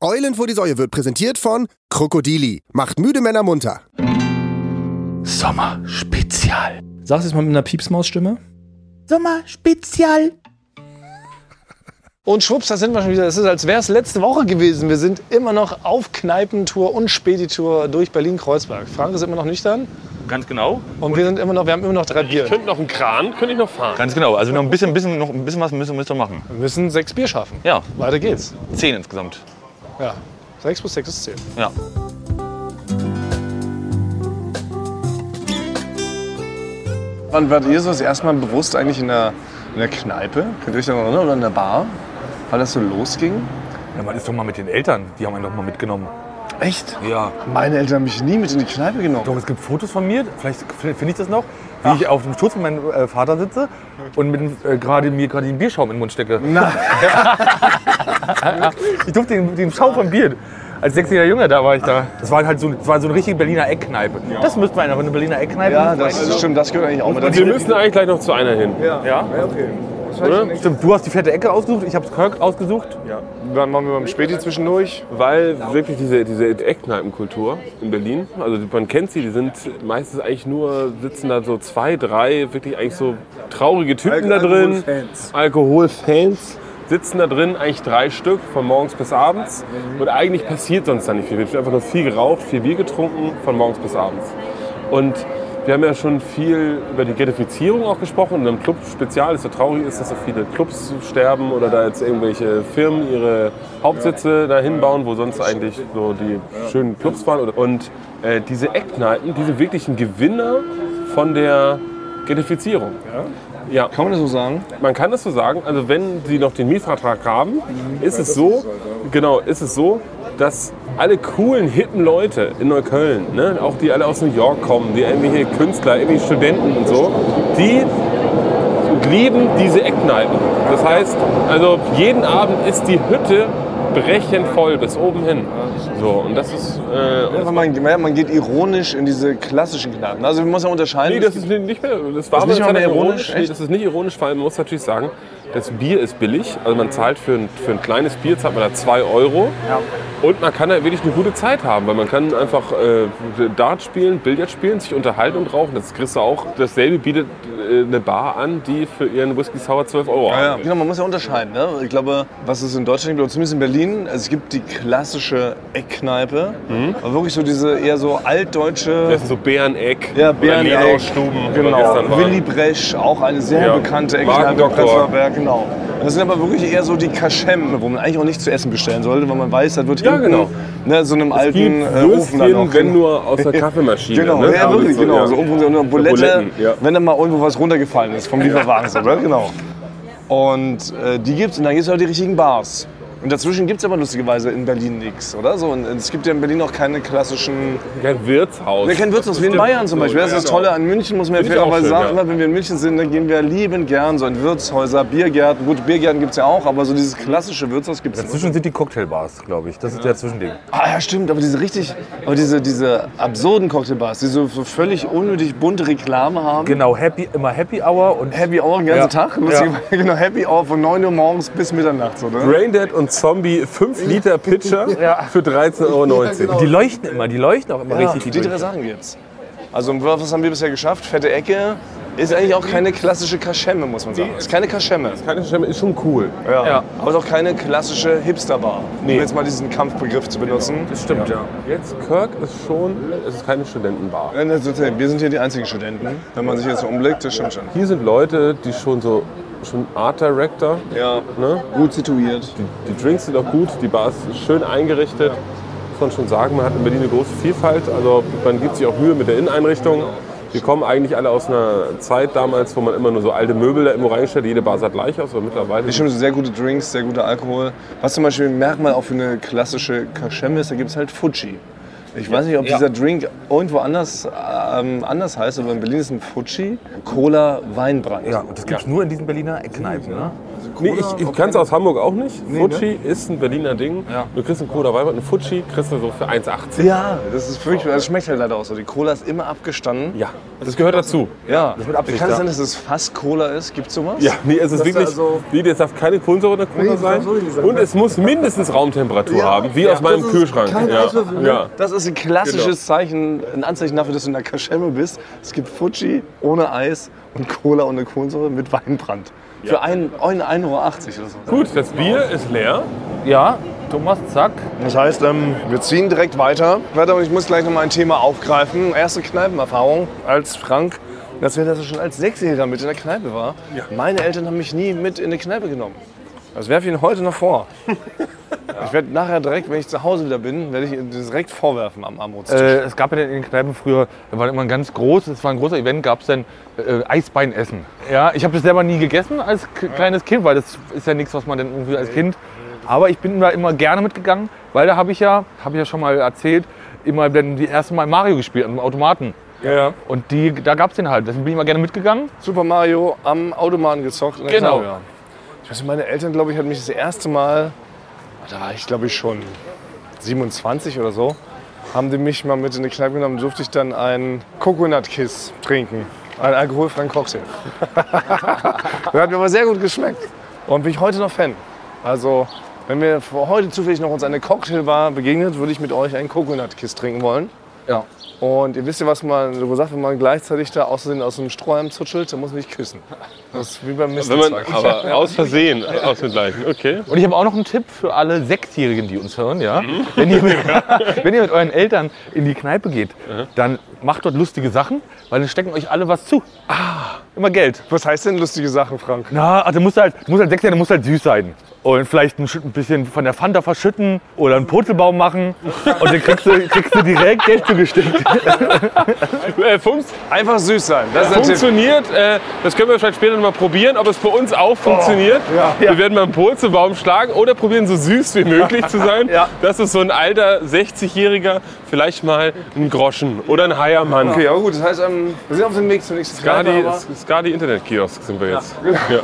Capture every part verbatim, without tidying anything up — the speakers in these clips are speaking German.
Eulen vor die Säue wird präsentiert von Krokodili. Macht müde Männer munter. Sommerspezial. Sagst du es mal mit einer Piepsmaus-Stimme? Sommerspezial. Und schwupps, da sind wir schon wieder. Es ist, als wäre es letzte Woche gewesen. Wir sind immer noch auf Kneipentour und Spätitour durch Berlin-Kreuzberg. Frank ist immer noch nüchtern. Ganz genau. Und wir sind immer noch, wir haben immer noch drei Bier. Ich könnte noch einen Kran, könnte ich noch fahren. Ganz genau. Also noch ein bisschen, bisschen, noch ein bisschen was müssen wir machen. Wir müssen sechs Bier schaffen. Ja. Weiter geht's. Zehn insgesamt. Ja. Sechs plus sechs ist zehn. Ja. Wann wart ihr so das erste Mal bewusst eigentlich in der, in der Kneipe? Könnt ihr euch daran erinnern? Oder in der Bar? Weil das so losging? Ja, man ist doch mal mit den Eltern. Die haben einen doch mal mitgenommen. Echt? Ja. Meine Eltern haben mich nie mit in die Kneipe genommen. Doch, es gibt Fotos von mir, vielleicht finde ich das noch, wie Ach. ich auf dem Schoß mit meinem äh, Vater sitze und mit, äh, grade, mir gerade den Bierschaum in den Mund stecke. Nein. Ich durfte den, den Schaum vom Bier. Als sechsjähriger Junge, da war ich da. Das war halt so, das war so eine richtige Berliner Eckkneipe. Das müsste man einfach eine Berliner Eckkneipe. Ja, das stimmt, das gehört eigentlich auch mit dazu. Wir müssen eigentlich gleich noch zu einer hin. Ja, ja? ja okay. Oder? Stimmt, du hast die fette Ecke ausgesucht, ich habe Kirk ausgesucht. Ja. Dann machen wir beim Späti zwischendurch. Weil wirklich diese, diese Eckkneipenkultur in Berlin, also man kennt sie, die sind meistens eigentlich nur, sitzen da so zwei, drei, wirklich eigentlich so traurige Typen Al- da drin. Alkoholfans. Alkoholfans. Sitzen da drin, eigentlich drei Stück, von morgens bis abends. Und eigentlich passiert sonst da nicht viel. Wir haben einfach nur viel geraucht, viel Bier getrunken, von morgens bis abends. Und wir haben ja schon viel über die Gentrifizierung auch gesprochen. Und im Club Spezial ist so traurig ist, dass so viele Clubs sterben oder da jetzt irgendwelche Firmen ihre Hauptsitze da hinbauen, wo sonst eigentlich so die schönen Clubs waren. Und äh, diese Eckkneipen, diese wirklichen Gewinner von der Gentrifizierung. Ja. Kann man das so sagen? Man kann das so sagen. Also wenn Sie noch den Mietvertrag haben, ist es so, genau, ist es so, dass alle coolen, hippen Leute in Neukölln, ne, auch die alle aus New York kommen, die irgendwelche Künstler, irgendwelche Studenten und so, die lieben diese Eckkneipen. Das heißt, also jeden Abend ist die Hütte brechend voll bis oben hin. So, und das ist. Äh, Ja, man, man geht ironisch in diese klassischen Kneipen. Also man muss ja unterscheiden. nee, das ist nicht mehr. Das war ist nicht aber mal mehr ironisch. ironisch, Nee, echt? das ist nicht ironisch, weil man muss natürlich sagen, das Bier ist billig. Also man zahlt für ein, für ein kleines Bier zahlt man da zwei Euro. Ja. Und man kann da wirklich eine gute Zeit haben, weil man kann einfach äh, Dart spielen, Billard spielen, sich unterhalten und rauchen. Das kriegst du auch. Dasselbe bietet äh, eine Bar an, die für ihren Whisky Sour zwölf Euro Ja, ja. haben. Genau, man muss ja unterscheiden. Ne? Ich glaube, was es in Deutschland gibt, oder zumindest in Berlin, also es gibt die klassische Eckkneipe. Mhm. Aber wirklich so diese eher so altdeutsche. Das ist so Bäreneck, Ja, oder Bäreneck, Lenau-Stuben, wo wir genau. gestern waren. Willy Bresch, auch eine sehr Ja. bekannte Eckkneipe im Magendoktor. Prenzlauer Berg, genau. Das sind aber wirklich eher so die Kaschemme, wo man eigentlich auch nichts zu essen bestellen sollte, weil man weiß, das wird Ja, hinten, genau. ne, so einem Es alten gibt äh, Ofen da noch. Würstchen, wenn nur aus der Kaffeemaschine. Genau, ne? ja, wirklich, So, genau. ja. So irgendwo so eine Bulette, Buletten, ja. wenn da mal irgendwo was runtergefallen ist vom Lieferwagen. So, ne? Genau. Und äh, die gibt's und dann gibt's auch die richtigen Bars. Und dazwischen gibt es aber lustigerweise in Berlin nichts, oder? So, und es gibt ja in Berlin auch keine klassischen. Kein Wirtshaus. Wir kennen Wirtshaus, wie in Stimmt. Bayern zum Beispiel. Das ist das Tolle an München, muss man ja Finde ich auch fairerweise schön, sagen. ja. Immer wenn wir in München sind, dann gehen wir liebend gern so in Wirtshäuser, Biergärten. Gut, Biergärten gibt es ja auch, aber so dieses klassische Wirtshaus gibt es nicht. Dazwischen sind die Cocktailbars, glaube ich. Das ist der Zwischending. Ah ja, stimmt, aber diese richtig, aber diese, diese absurden Cocktailbars, die so, so völlig unnötig bunte Reklame haben. Genau, Happy, immer Happy Hour und Happy Hour den ganzen Ja. Tag. Lustigerweise, genau, Happy Hour von neun Uhr morgens bis Mitternacht. So, ne? Braindead und Zombie fünf Liter Pitcher für dreizehn Euro neunzig. die leuchten immer, die leuchten auch immer Ja, richtig. die drei Sachen gibt's. Also was haben wir bisher geschafft? Fette Ecke ist eigentlich auch keine klassische Kaschemme, muss man sagen. Ist keine Kaschemme. Keine Schemme, ist schon cool. Ja. Ja. Aber ist auch keine klassische Hipsterbar, um jetzt mal diesen Kampfbegriff zu benutzen. Das stimmt, ja. Jetzt Kirk ist schon, es ist keine Studentenbar. Ja, das ist- Wir sind hier die einzigen Studenten, wenn man sich jetzt so umblickt, das stimmt schon. Hier sind Leute, die schon so, schon Art Director, Ja, ne? gut situiert. Die, die Drinks sind auch gut, die Bar ist schön eingerichtet. Muss man schon sagen, man hat in Berlin eine große Vielfalt. Also man gibt sich auch Mühe mit der Inneneinrichtung. Wir kommen eigentlich alle aus einer Zeit damals, wo man immer nur so alte Möbel da irgendwo reinstellt. Jede Bar sah gleich aus, aber mittlerweile... Das stimmt, sehr gute Drinks, sehr guter Alkohol. Was zum Beispiel ein Merkmal auch für eine klassische Kaschemme ist, da gibt es halt Fuji. Ich weiß nicht, ob Ja. dieser Drink irgendwo anders, ähm, anders heißt, aber in Berlin ist ein Fuji Cola Weinbrand. Ja, und das gibt es nur in diesen Berliner Eckkneipen. Ne? Nee, ich, ich kann es aus Hamburg auch nicht. Nee, Fuji ist ein Berliner Ding. Ja. Du kriegst einen Cola Weibert, eine Fuji kriegst du so für eins achtzig. Ja, das ist furchtbar. Das schmeckt halt leider auch so. Die Cola ist immer abgestanden. Ja, das gehört dazu. Ja. mit Absicht, Kann es ja. sein, dass es fast Cola ist? Gibt's sowas? Ja, nee, es ist Das wirklich, also- nee, das darf keine Kohlensäure in der Cola Nee, das sein. darf wirklich nicht sein. Und es muss mindestens Raumtemperatur Ja. haben, wie Ja. aus meinem Das ist Kühlschrank. kein ja. Eiswürfel, ne? Ja. Das ist ein klassisches Genau. Zeichen, ein Anzeichen dafür, dass du in der Kaschemme bist. Es gibt Fuji ohne Eis und Cola ohne Kohlensäure mit Weinbrand. Für ein ein Euro achtzig oder so. Gut, das Bier ist leer. Ja, Thomas, zack. Das heißt, ähm, wir ziehen direkt weiter. Warte, ich muss gleich noch mal ein Thema aufgreifen. Erste Kneipenerfahrung als Frank, dass wir das schon als Sechsjähriger mit in der Kneipe war. Meine Eltern haben mich nie mit in die Kneipe genommen. Das werfe ich Ihnen heute noch vor. Ich werde nachher direkt, wenn ich zu Hause wieder bin, werde ich Ihnen das direkt vorwerfen am Armutstisch. Äh, es gab ja in den Kneipen früher, da war immer ein ganz groß, es war ein großer Event, gab es dann äh, Eisbeinessen. Ja, ich habe das selber nie gegessen als k- kleines Kind, weil das ist ja nichts, was man dann irgendwie als Kind. Aber ich bin da immer gerne mitgegangen, weil da habe ich ja, habe ich ja schon mal erzählt, immer dann die ersten Mal Mario gespielt am Automaten. Ja, ja. Und die, da gab es den halt. Deswegen bin ich immer gerne mitgegangen. Super Mario am Automaten gezockt. In der Genau. Kneipe, ja. Ich weiß nicht, meine Eltern, glaube ich, hatten mich das erste Mal, da war ich glaube ich schon siebenundzwanzig oder so, haben die mich mal mit in die Kneipe genommen, durfte ich dann einen Coconut Kiss trinken. Einen alkoholfreien Cocktail. Der hat mir aber sehr gut geschmeckt. Und bin ich heute noch Fan. Also, wenn mir vor heute zufällig noch uns eine Cocktailbar begegnet, würde ich mit euch einen Coconut Kiss trinken wollen. Ja. Und ihr wisst ja, was man so sagt, wenn man gleichzeitig da außerdem aus dem Strohhalm zutschelt, dann muss man nicht küssen. Das ist wie beim Wenn man Mistelzweig. aber aus Versehen ausgleichen. Okay. Und ich habe auch noch einen Tipp für alle Sechsjährigen, die uns hören. Ja? Wenn, ihr mit, wenn ihr mit euren Eltern in die Kneipe geht, dann macht dort lustige Sachen, weil dann stecken euch alle was zu. Ah, immer Geld. Was heißt denn lustige Sachen, Frank? Na, also musst halt, du musst halt Sechsjähriger, musst halt süß sein. Und vielleicht ein, Schütt- ein bisschen von der Fanta verschütten oder einen Purzelbaum machen. Und dann kriegst du, kriegst du direkt Geld zugesteckt. Äh, funkt, Einfach süß sein. Das ist der Tipp. funktioniert, äh, das können wir vielleicht später noch mal probieren, ob es bei uns auch funktioniert. ja. Wir werden mal einen Purzelbaum schlagen oder probieren, so süß wie möglich zu sein. Ja. Das ist so ein alter sechzigjähriger, vielleicht mal ein Groschen oder ein Heiermann. Okay, aber gut, das heißt, ähm, wir sind auf dem Weg zur nächsten Skadi, Kneipe, aber- Skadi Internetkiosk sind wir jetzt.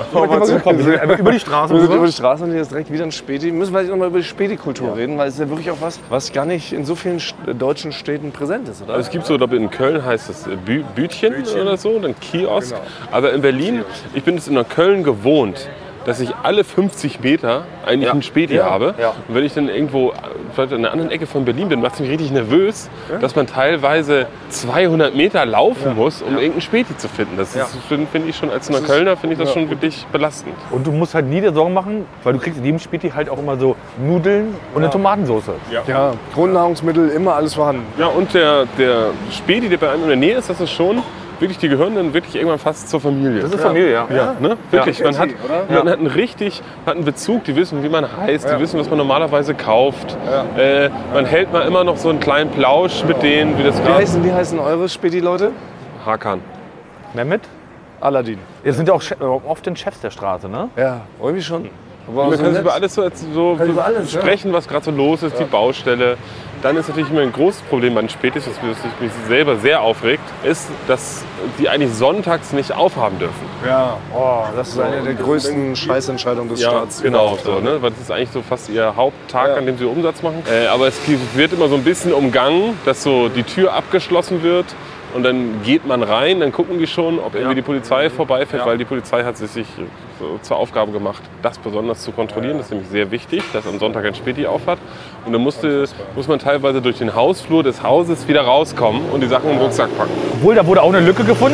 Über die Straße. Wir sind über die Straße und hier ist direkt wieder ein Späti. Müssen wir vielleicht noch mal über die Späti-Kultur reden, weil es ist ja wirklich auch was, was gar nicht in so vielen st- deutschen Städten präsent ist, oder? Also es gibt so, glaube ich, in Köln heißt es äh, Bü Bütchen, oder so, dann Kiosk. Aber in Berlin, ich bin es in Köln gewohnt, dass ich alle fünfzig Meter eigentlich einen Späti habe. Und wenn ich dann irgendwo vielleicht an einer anderen Ecke von Berlin bin, macht es mich richtig nervös, dass man teilweise zweihundert Meter laufen muss, um irgendeinen Späti zu finden. Das ist, finde find ich schon, als Neuköllner finde ich das schon wirklich belastend. Und du musst halt nie dir Sorgen machen, weil du kriegst in jedem Späti halt auch immer so Nudeln und eine Tomatensauce. Ja, Grundnahrungsmittel, immer alles vorhanden. Ja, und der, der Späti, der bei einem in der Nähe ist, das ist schon wirklich, die gehören dann wirklich irgendwann fast zur Familie. Das ist Familie, ja. Ja, ne? Wirklich. Man, hat, oder? man hat einen richtig hat einen Bezug, die wissen, wie man heißt, die wissen, was man normalerweise kauft. Äh, man hält mal immer noch so einen kleinen Plausch mit denen, wie das Wie geht. heißen, wie heißen eure Späti-Leute? Hakan. Mehmet? Aladdin. Ihr sind ja auch Che- oft den Chefs der Straße, ne? Ja, irgendwie schon. Aber Man so kann nett. über alles so, so über alles, ja. sprechen, was gerade so los ist, die Baustelle. Dann ist natürlich immer ein großes Problem bei den Spätis, das mich selber sehr aufregt, ist, dass die eigentlich sonntags nicht aufhaben dürfen. Ja, oh, das ist eine der größten Scheißentscheidungen des Ja, Staats. genau so, ne? Weil das ist eigentlich so fast ihr Haupttag, an dem sie Umsatz machen. Äh, aber es wird immer so ein bisschen umgangen, dass so die Tür abgeschlossen wird. Und dann geht man rein, dann gucken die schon, ob irgendwie die Polizei vorbeifährt, weil die Polizei hat sich so zur Aufgabe gemacht, das besonders zu kontrollieren. Das ist nämlich sehr wichtig, dass am Sonntag ein Späti auf hat. Und dann musste, muss man teilweise durch den Hausflur des Hauses wieder rauskommen und die Sachen im Rucksack packen. Obwohl, da wurde auch eine Lücke gefunden.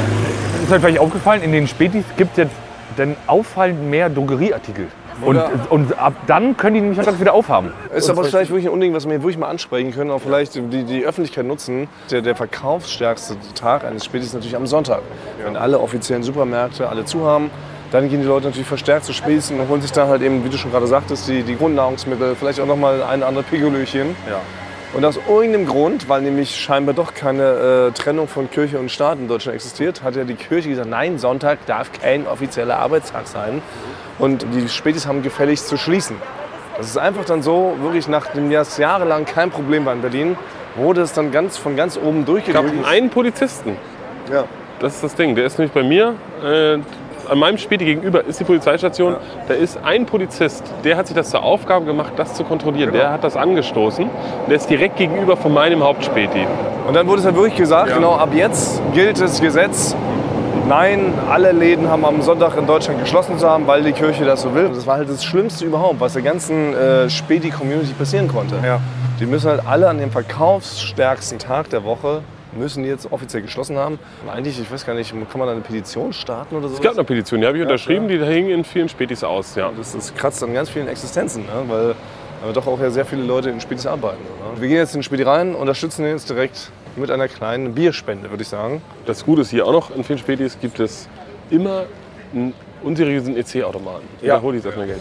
Ist euch vielleicht aufgefallen, in den Spätis gibt es jetzt dann auffallend mehr Drogerieartikel. Und, und ab dann können die nämlich sonntags wieder aufhaben. Ist aber vielleicht wirklich ein Unding, was wir hier wirklich mal ansprechen können, auch vielleicht die, die Öffentlichkeit nutzen. Der, der verkaufsstärkste Tag eines Spätis ist natürlich am Sonntag. Wenn alle offiziellen Supermärkte alle zu haben, dann gehen die Leute natürlich verstärkt zu Spätis und holen sich dann halt eben, wie du schon gerade sagtest, die, die Grundnahrungsmittel, vielleicht auch noch mal ein andere Pigolöchen. Ja. Und aus irgendeinem Grund, weil nämlich scheinbar doch keine äh, Trennung von Kirche und Staat in Deutschland existiert, hat ja die Kirche gesagt, nein, Sonntag darf kein offizieller Arbeitstag sein. Und die Spätis haben gefälligst zu schließen. Das ist einfach dann so, wirklich nachdem das jahrelang kein Problem war in Berlin, wurde es dann ganz, von ganz oben Ich habe durchgedrückt. einen Polizisten. Ja. Das ist das Ding. Der ist nämlich bei mir äh, an meinem Späti gegenüber ist die Polizeistation. Ja. Da ist ein Polizist, der hat sich das zur Aufgabe gemacht, das zu kontrollieren. Genau. Der hat das angestoßen. Und der ist direkt gegenüber von meinem Hauptspäti. Und dann wurde es ja wirklich gesagt, ja. genau, ab jetzt gilt das Gesetz. Nein, alle Läden haben am Sonntag in Deutschland geschlossen zu haben, weil die Kirche das so will. Das war halt das Schlimmste überhaupt, was der ganzen äh, Späti-Community passieren konnte. Ja. Die müssen halt alle an dem verkaufsstärksten Tag der Woche müssen die jetzt offiziell geschlossen haben. Und eigentlich, ich weiß gar nicht, kann man da eine Petition starten oder so? Es gab eine Petition, die habe ich ja, unterschrieben, ja. die hing in vielen Spätis aus. Ja. Das, das kratzt an ganz vielen Existenzen, ne? Weil aber doch auch ja sehr viele Leute in Spätis arbeiten. Ne? Wir gehen jetzt in den Späti rein, unterstützen den jetzt direkt mit einer kleinen Bierspende, würde ich sagen. Das Gute ist hier auch noch, in vielen Spätis gibt es immer einen unseriösen E C-Automaten. Ja. Da hol ich jetzt erstmal Geld.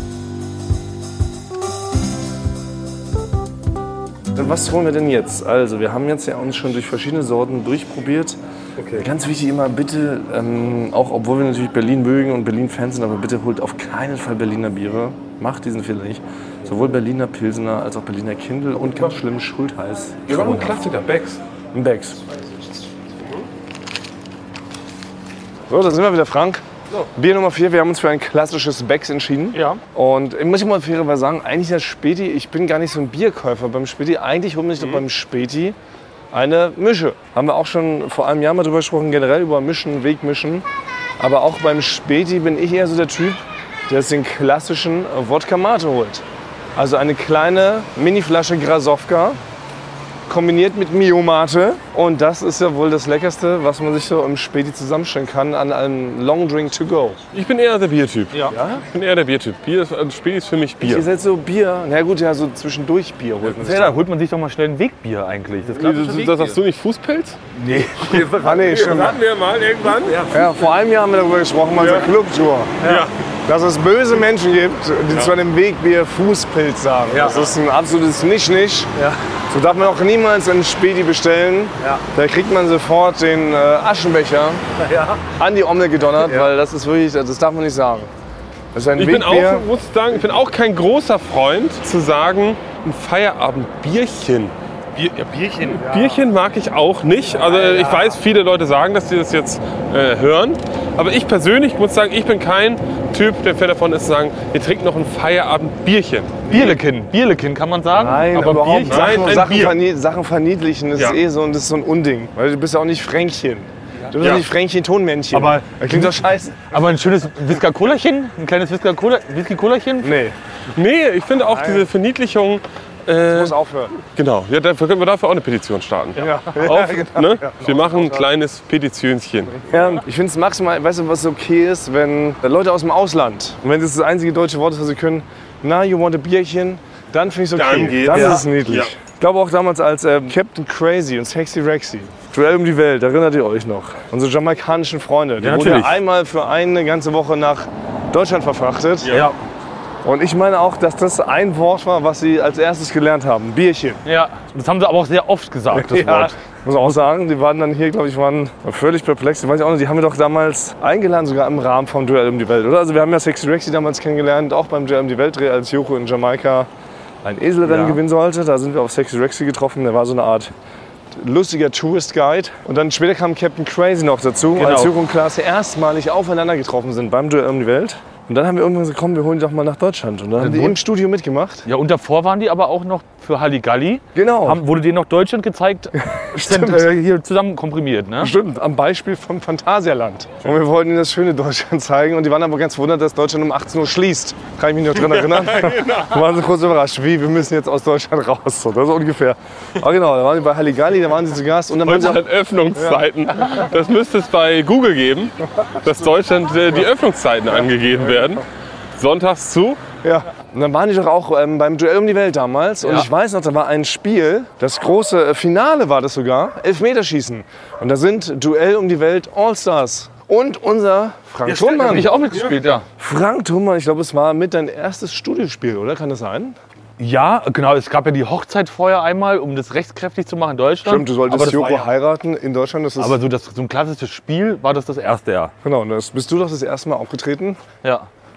Was holen wir denn jetzt? Also, wir haben jetzt ja uns schon durch verschiedene Sorten durchprobiert. Okay. Ganz wichtig immer, bitte, ähm, auch obwohl wir natürlich Berlin mögen und Berlin-Fans sind, aber bitte holt auf keinen Fall Berliner Biere. Macht diesen Fehler nicht. Sowohl Berliner Pilsener als auch Berliner Kindl und ganz schlimm Schultheiß. Wir haben einen Klassiker, Becks. Ein Becks. So, da sind wir wieder, Frank. So. Bier Nummer vier, wir haben uns für ein klassisches Becks entschieden. Ja. Und ich muss mal fairerweise sagen, eigentlich das Späti, ich bin gar nicht so ein Bierkäufer beim Späti. Eigentlich holen wir sich mhm. doch beim Späti eine Mische. Haben wir auch schon vor einem Jahr mal drüber gesprochen, generell über Mischen, Wegmischen. Aber auch beim Späti bin ich eher so der Typ, der jetzt den klassischen Wodka Mate holt. Also eine kleine Mini-Flasche Grasowka kombiniert mit Mio Mate. Und das ist ja wohl das Leckerste, was man sich so im Späti zusammenstellen kann an einem Long Drink to go. Ich bin eher der Biertyp. Ja. ja? Ich bin eher der Biertyp. Bier ist, also Späti ist für mich Bier. Ihr seid so Bier, na gut, ja, so zwischendurch Bier holt man sich. Ja, da holt man sich doch mal schnell ein Wegbier eigentlich. Das, das, das sagst du nicht Fußpilz? Nee. ah, nee, stimmt. Das hatten wir mal irgendwann. Ja, vor einem Jahr haben wir darüber gesprochen, mal ja. so Clubtour. Ja. Dass es böse Menschen gibt, die ja. zu einem Wegbier Fußpilz sagen. Ja. Das ist ein absolutes Nicht-Nicht. Ja. So darf man auch niemals einen Späti bestellen. Ja. Da kriegt man sofort den äh, Aschenbecher ja. an die Ommel gedonnert, ja. weil das ist wirklich, das darf man nicht sagen. Das ist ein ich, Wegbier. bin auch, muss sagen, ich bin auch kein großer Freund zu sagen, ein Feierabendbierchen. Bier, ja, Bierchen. Ja. Bierchen mag ich auch nicht. Also ja, ja. ich weiß, viele Leute sagen, dass sie das jetzt äh, hören. Aber ich persönlich muss sagen, ich bin kein Typ, der Fan davon ist, zu sagen, wir trinken noch ein Feierabendbierchen. Bierlekin, Bierlekin kann man sagen. Nein, aber überhaupt Bierchen, Sachen, nein, Sachen, Bier. vernie Sachen verniedlichen, das, ja. ist eh so, das ist so ein Unding. Weil du bist ja auch nicht Fränkchen. Du bist ja nicht Fränkchen-Tonmännchen. Aber das klingt doch scheiße. Aber ein schönes Whisky-Cola-chen? Ein kleines Whisky-Cola-chen? Nee. Nee, ich finde auch nein. diese Verniedlichung. Das äh, muss aufhören. Genau, ja, dafür können wir dafür auch eine Petition starten. Ja. Auf, genau. ne? Wir machen ein kleines Petitionchen. Ja, ich finde es maximal, weißt du, was okay ist, wenn Leute aus dem Ausland, und wenn das das einzige deutsche Wort ist, was sie können, na, you want a Bierchen, dann finde ich es okay. Dann, geht's. dann ja. ist es niedlich. Ja. Ich glaube auch damals als äh, Captain Crazy und Sexy Rexy, Duell um die Welt, erinnert ihr euch noch? Unsere jamaikanischen Freunde, die ja, wurden ja einmal für eine ganze Woche nach Deutschland verfrachtet. Ja. Und ich meine auch, dass das ein Wort war, was sie als erstes gelernt haben. Bierchen. Ja, das haben sie aber auch sehr oft gesagt, das ja, Wort. Muss auch sagen, die waren dann hier, glaube ich, waren völlig perplex. Ich weiß auch nicht, die haben wir doch damals eingeladen, sogar im Rahmen vom Duell um die Welt, oder? Also wir haben ja Sexy Rexy damals kennengelernt, auch beim Duell um die Welt, als Joko in Jamaika ein Eselrennen ja. gewinnen sollte. Da sind wir auf Sexy Rexy getroffen. Der war so eine Art lustiger Tourist Guide. Und dann später kam Captain Crazy noch dazu, genau. als Joko und Klaas erstmalig aufeinander getroffen sind beim Duell um die Welt. Und dann haben wir irgendwann gesagt, komm, wir holen die doch mal nach Deutschland. Und dann haben die im Studio mitgemacht. Ja, und davor waren die aber auch noch für Halligalli. Genau. Haben, wurde denen noch Deutschland gezeigt, sind äh, hier zusammen komprimiert. Ne? Stimmt, am Beispiel vom Phantasialand. Und wir wollten ihnen das schöne Deutschland zeigen. Und die waren aber ganz verwundert, dass Deutschland um achtzehn Uhr schließt. Kann ich mich noch dran erinnern? Ja, genau. Waren sie kurz überrascht, wie, wir müssen jetzt aus Deutschland raus. So, das ist ungefähr. Aber genau, da waren die bei Halligalli, da waren sie zu Gast. Und dann Deutschland waren Öffnungszeiten. Ja. Das müsste es bei Google geben, dass Deutschland äh, die Öffnungszeiten angegeben werden. Sonntags zu. Ja. Und dann waren die doch auch ähm, beim Duell um die Welt damals. Und ja. ich weiß noch, da war ein Spiel, das große Finale war das sogar, Elfmeterschießen. Und da sind Duell um die Welt Allstars. Und unser Frank ja, Thunmann. Habe ich auch mitgespielt, ja. Frank Thunmann, ich glaube, es war mit dein erstes Studiospiel, oder? Kann das sein? Ja, genau. Es gab ja die Hochzeit vorher einmal, um das rechtskräftig zu machen in Deutschland. Stimmt, du solltest Joko ja heiraten in Deutschland. Das ist aber so, das, so ein klassisches Spiel war das das erste Jahr. Genau, und das bist du doch das erste Mal aufgetreten. Ja.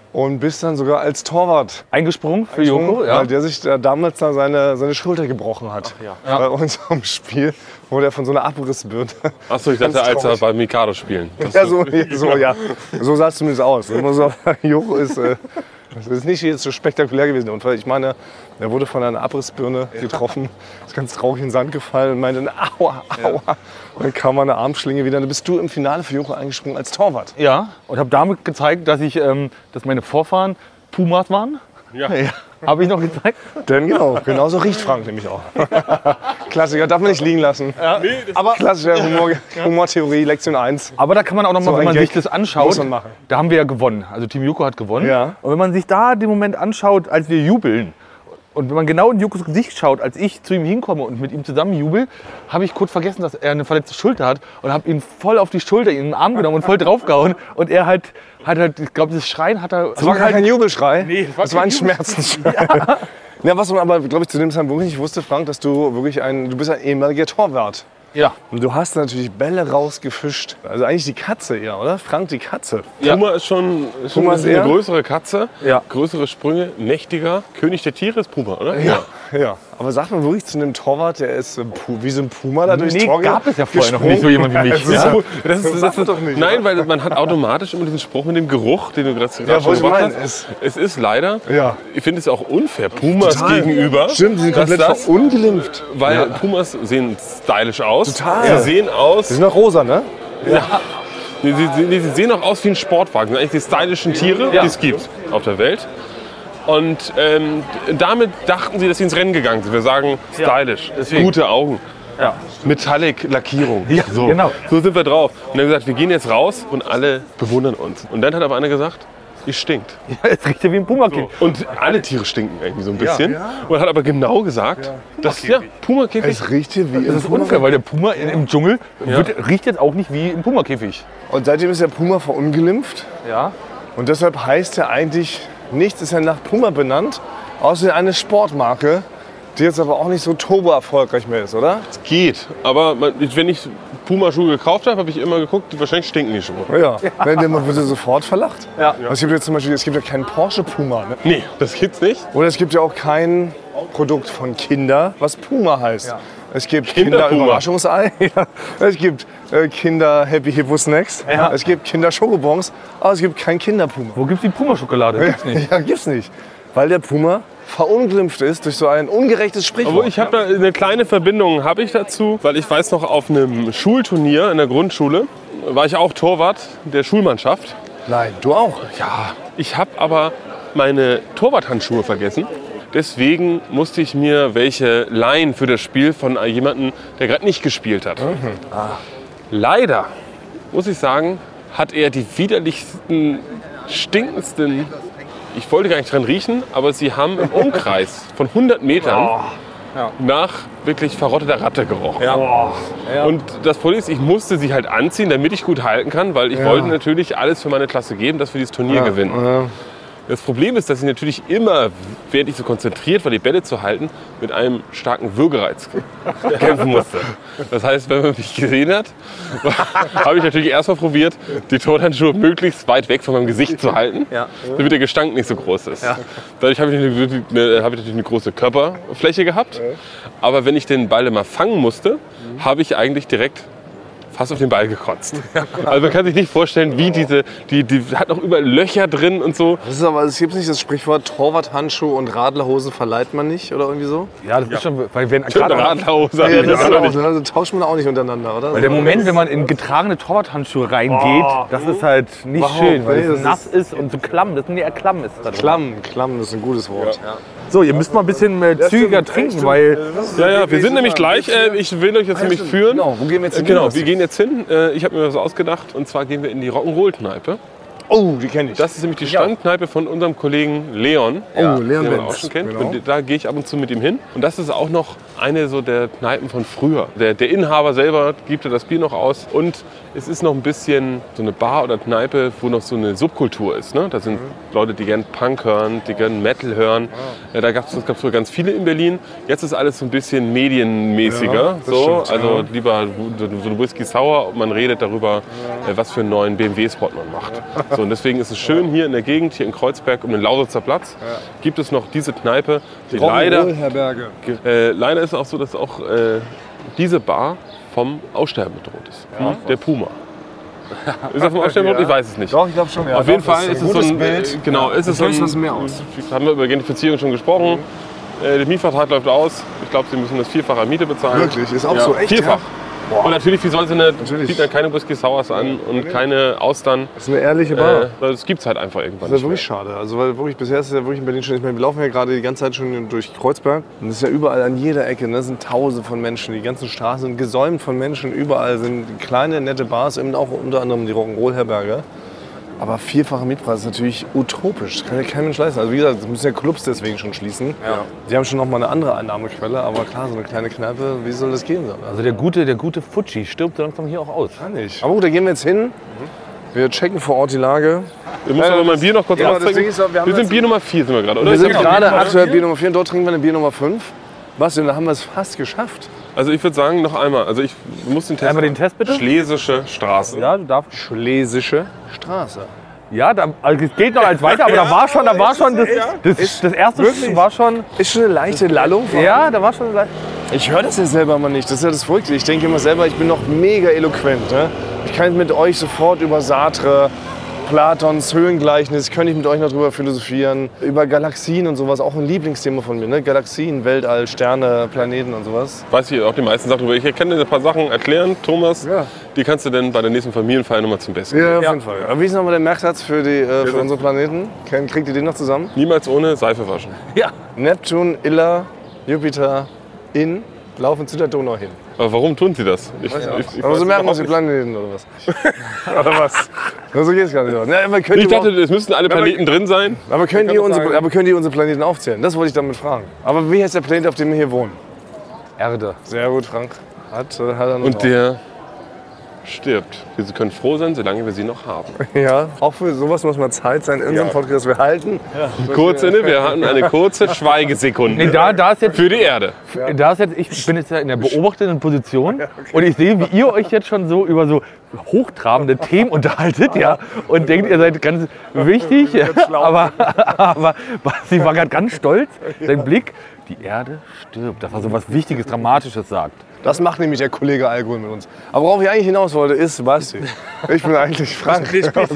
und bist dann sogar als Torwart Eingesprungen für Joko, ja. weil der sich da damals da seine, seine Schulter gebrochen hat. ja. Bei unserem Spiel wurde er von so einer Abrissbirne. Achso, ich dachte, als er bei Mikado spielen. Ja, so, so, ja. so sah es zumindest aus. Immer so, Joko ist, äh, das ist nicht jetzt so spektakulär gewesen, der Unfall. Ich meine, er wurde von einer Abrissbirne getroffen, ist ganz traurig in den Sand gefallen und meinte, aua, aua. Und dann kam eine Armschlinge wieder. Dann bist du im Finale für Joko eingesprungen als Torwart. Ja, und habe damit gezeigt, dass, ich, ähm, dass meine Vorfahren Pumas waren. Ja. Habe ich noch gezeigt? Denn genau, genauso riecht Frank nämlich auch. Klassiker, darf man nicht liegen lassen. Ja. Nee, Aber klassische Humor, Humortheorie, Lektion eins. Aber da kann man auch noch mal, So wenn ein man Gag sich das anschaut, muss man machen. da haben wir ja gewonnen. Also Team Joko hat gewonnen. Ja. Und wenn man sich da den Moment anschaut, als wir jubeln, und wenn man genau in Jokos Gesicht schaut, als ich zu ihm hinkomme und mit ihm zusammen jubel, habe ich kurz vergessen, dass er eine verletzte Schulter hat und habe ihn voll auf die Schulter, in den Arm genommen und voll draufgehauen. Und er halt, hat halt, ich glaube, das Schreien hat er... Das war gar kein Jubelschrei, Nee, das war das war ein kein Schmerzensschrei. Ja. Ja, was man aber, glaube ich, zu dem Zeitpunkt wirklich nicht wusste, Frank, dass du wirklich ein, du bist ein ehemaliger Torwart. Ja. Und du hast natürlich Bälle rausgefischt. Also eigentlich die Katze eher, oder? Frank, die Katze. Ja. Puma ist schon, ist schon Puma ein ist bisschen eher? eine größere Katze, Ja. größere Sprünge, mächtiger. König der Tiere ist Puma, oder? Ja. Ja. Aber sag mal wirklich zu einem Torwart, der ist äh, pu- wie so ein Puma da durchs Nee, Tor gab es ja vorher noch gesprungen. nicht so jemand wie mich. Das ist Ja. so- Das ist, das Sag ist, doch nicht, nein, weil man hat automatisch immer diesen Spruch mit dem Geruch, den du gerade Ja, schon wollte ich gebracht meinen, hast. Es ist leider, Ja. ich finde es auch unfair, Pumas Total. gegenüber. Stimmt, die sind dass komplett das, verunglimpft. Weil Pumas sehen stylisch aus. Total. Sie sehen aus, Die sind noch rosa, ne? sie, sie, sie sehen auch aus wie ein Sportwagen. Das sind eigentlich die stylischen Tiere, Ja. die es gibt auf der Welt. Und ähm, damit dachten sie, dass sie ins Rennen gegangen sind. Wir sagen stylisch, deswegen. gute Augen. Ja. Metallic-Lackierung. Ja, so. genau. So sind wir drauf. Und dann haben wir gesagt, wir gehen jetzt raus und alle bewundern uns. Und dann hat aber einer gesagt, ihr stinkt. Ja, es riecht ja wie ein Puma-Kind. Und alle Tiere stinken irgendwie so ein bisschen. Und hat aber genau gesagt, dass ja, Puma-Käfig. Es riecht hier wie Das ist unfair, weil der Puma in- im Dschungel wird, riecht jetzt auch nicht wie im Puma-Käfig. Und seitdem ist der Puma verunglimpft. Ja. Und deshalb heißt er eigentlich, nichts ist ja nach Puma benannt, außer eine Sportmarke, die jetzt aber auch nicht so turbo erfolgreich mehr ist, oder? Geht. Aber man, wenn ich Puma-Schuhe gekauft habe, habe ich immer geguckt, wahrscheinlich stinken die Schuhe. Ja. Wenn der mal wird er sofort verlacht. Ja. Es gibt ja zum Beispiel, es gibt ja keinen Porsche Puma, ne? Nee, das gibt's nicht. Oder es gibt ja auch kein Produkt von Kinder, was Puma heißt. Es gibt Kinder Puma. Kinder-Überraschungsei, ja. Es gibt äh, Kinder Happy Hippo Snacks, Ja. es gibt Kinder Schokobons, aber es gibt kein Kinder-Puma. Wo gibt's die Puma-Schokolade? Gibt's nicht. Ja, gibt's nicht. Weil der Puma verunglimpft ist durch so ein ungerechtes Sprichwort. Obwohl, ich habe da eine kleine Verbindung habe ich dazu, weil ich weiß noch, auf einem Schulturnier in der Grundschule war ich auch Torwart der Schulmannschaft. Nein, du auch. Ja, ich habe aber meine Torwarthandschuhe vergessen. Deswegen musste ich mir welche leihen für das Spiel von jemandem, der gerade nicht gespielt hat. Ah. Leider, muss ich sagen, hat er die widerlichsten, stinkendsten, ich wollte gar nicht dran riechen, aber sie haben im Umkreis von hundert Metern nach wirklich verrotteter Ratte gerochen. Und das Problem ist, ich musste sie halt anziehen, damit ich gut halten kann, weil ich wollte natürlich alles für meine Klasse geben, dass wir dieses Turnier gewinnen. Das Problem ist, dass ich natürlich immer, während ich so konzentriert war, die Bälle zu halten, mit einem starken Würgereiz kämpfen musste. Das heißt, wenn man mich gesehen hat, habe ich natürlich erstmal probiert, die Torhandschuhe möglichst weit weg von meinem Gesicht zu halten, damit der Gestank nicht so groß ist. Dadurch habe ich, eine, eine, habe ich natürlich eine große Körperfläche gehabt. Aber wenn ich den Ball immer fangen musste, habe ich eigentlich direkt fast auf den Ball gekotzt. Also man kann sich nicht vorstellen, wie diese, die, die hat noch überall Löcher drin und so. Das ist aber, es gibt nicht das Sprichwort Torwarthandschuhe und Radlerhosen verleiht man nicht oder irgendwie so? Ja, das ist schon, weil wenn, Schöne gerade, Radlerhose. Ja, das ist aber auch, nicht. also tauscht man auch nicht untereinander, oder? weil der Moment, wenn man in getragene Torwarthandschuhe reingeht, das ist halt nicht Überhaupt schön, weil nicht, es das nass ist und so klamm. Das sind ja eher klamm ist da drin. Klamm, Klamm, das ist ein gutes Wort. So, ihr müsst mal ein bisschen äh, zügiger trinken, weil Ja, ja, wir sind nämlich gleich. Äh, ich will euch jetzt nämlich führen. Genau, wo gehen wir jetzt hin? Genau, wir gehen jetzt hin. Äh, ich habe mir was ausgedacht. Und zwar gehen wir in die Rock'n'Roll-Kneipe. Oh, die kenne ich. Das ist nämlich die Stammkneipe von unserem Kollegen Leon. oh, Leon Den man auch Benz. schon kennt. Genau. Und da gehe ich ab und zu mit ihm hin. Und das ist auch noch eine so der Kneipen von früher. Der, der Inhaber selber gibt ja das Bier noch aus. Und es ist noch ein bisschen so eine Bar oder Kneipe, wo noch so eine Subkultur ist. Ne? Da sind mhm. Leute, die gern Punk hören, die gern Metal hören. Ah. Ja, da gab es früher ganz viele in Berlin. Jetzt ist alles so ein bisschen medienmäßiger. Ja, das so. stimmt, Also ja. lieber so ein Whisky Sour und man redet darüber, ja. was für einen neuen B M W-Spot man macht. So. So, und deswegen ist es schön hier in der Gegend, hier in Kreuzberg um den Lausitzer Platz, gibt es noch diese Kneipe, die leider, äh, leider ist es auch so, dass auch äh, diese Bar vom Aussterben bedroht ist. Ja. Der Puma. Ist er vom Aussterben bedroht? Ich weiß es nicht. Doch, ich glaube schon. Ja. Auf jeden Fall ist es so ein Bild. Genau, ist es so ein, was mehr aus. haben wir über Gentrifizierung schon gesprochen. Mhm. Äh, der Mietvertrag läuft aus. Ich glaube, sie müssen das Vierfache an Miete bezahlen. Wirklich? Ist auch ja, so echt? Vierfach. Ja? Und natürlich, wie soll sie nicht, bieten dann keine Whisky Sours an und keine Austern. Das ist eine ehrliche Bar. Äh, das gibt es halt einfach irgendwann Das ist ja nicht wirklich schade. Also weil wirklich, bisher ist es ja wirklich in Berlin schon. Ich meine, wir laufen ja gerade die ganze Zeit schon durch Kreuzberg. Und das ist ja überall an jeder Ecke. Ne? Das sind Tausende von Menschen. Die ganzen Straßen sind gesäumt von Menschen. Überall sind kleine, nette Bars, eben auch unter anderem die Rock'n'Roll-Herberge. Aber vierfache Mietpreis ist natürlich utopisch. Das kann ja kein Mensch leisten. Also wie gesagt, das müssen ja Clubs deswegen schon schließen. Ja. Die haben schon noch mal eine andere Einnahmequelle. Aber klar, so eine kleine Kneipe, wie soll das gehen? Also der gute, der gute Fuji stirbt langsam hier auch aus. Kann nicht. Aber gut, da gehen wir jetzt hin. Wir checken vor Ort die Lage. Wir müssen aber mein Bier noch kurz ja, austrinken. Wir, wir sind Bier Nummer vier sind wir gerade, oder? Wir sind gerade aktuell Bier Nummer vier und dort trinken wir eine Bier Nummer fünf. Was denn? Da haben wir es fast geschafft. Also ich würde sagen, noch einmal. Also ich muss den Test. Einmal den Test bitte. Schlesische Straße. Ja, du darfst. Schlesische Straße. Ja, da, also es geht noch als weiter, aber da war schon, da war schon das, das, das erste Wirklich? war schon. Ist schon eine leichte Lallung. Ja, da war schon eine leichte. Ich höre das ja selber mal nicht. Das ist ja das Verrückte. Ich denke immer selber, ich bin noch mega eloquent. Ne? Ich kann mit euch sofort über Sartre, Platons Höhlengleichnis, könnte ich mit euch noch drüber philosophieren. Über Galaxien und sowas, auch ein Lieblingsthema von mir. Ne? Galaxien, Weltall, Sterne, Planeten und sowas. Weiß ich auch die meisten Sachen drüber. Ich kann dir ein paar Sachen erklären, Thomas. Ja. Die kannst du dann bei der nächsten Familienfeier nochmal zum Besten. Ja, auf jeden Fall. Aber wie ist nochmal der Merksatz für, die, äh, für unsere Planeten? Kriegt ihr den noch zusammen? Niemals ohne Seife waschen. Ja. Neptun, Illa, Jupiter, in, laufen zu der Donau hin. Aber warum tun sie das? Ich, Weiß ich, ich aber so weiß merken wir uns die überhaupt Planeten oder was? oder was? Ja, so geht's gar nicht. Ja, aber könnt nicht. Ich ihr dachte, es müssten alle Planeten drin sein. aber könnt, ihr unsere, sagen. aber könnt ihr unsere Planeten aufzählen? Das wollte ich damit fragen. Aber wie heißt der Planet, auf dem wir hier wohnen? Erde. Sehr gut, Frank. Hat, äh, hat er noch Und drauf. der stirbt. Wir können froh sein, solange wir sie noch haben. Ja, auch für sowas muss mal Zeit sein in unserem Ja. Podcast. Wir halten. Kurz inne, wir hatten eine kurze Schweigesekunde Nee, da, da ist jetzt, für die Erde. da ist jetzt, ich bin jetzt ja in der beobachtenden Position und ich sehe, wie ihr euch jetzt schon so über so hochtrabende Themen unterhaltet, ja, und denkt, ihr seid ganz wichtig, aber, aber Basti war gerade ganz stolz, sein Blick, die Erde stirbt, dass er so was Wichtiges, Dramatisches sagt. Das macht nämlich der Kollege Alkohol mit uns. Aber worauf ich eigentlich hinaus wollte, ist, Basti. Ich bin eigentlich Frank.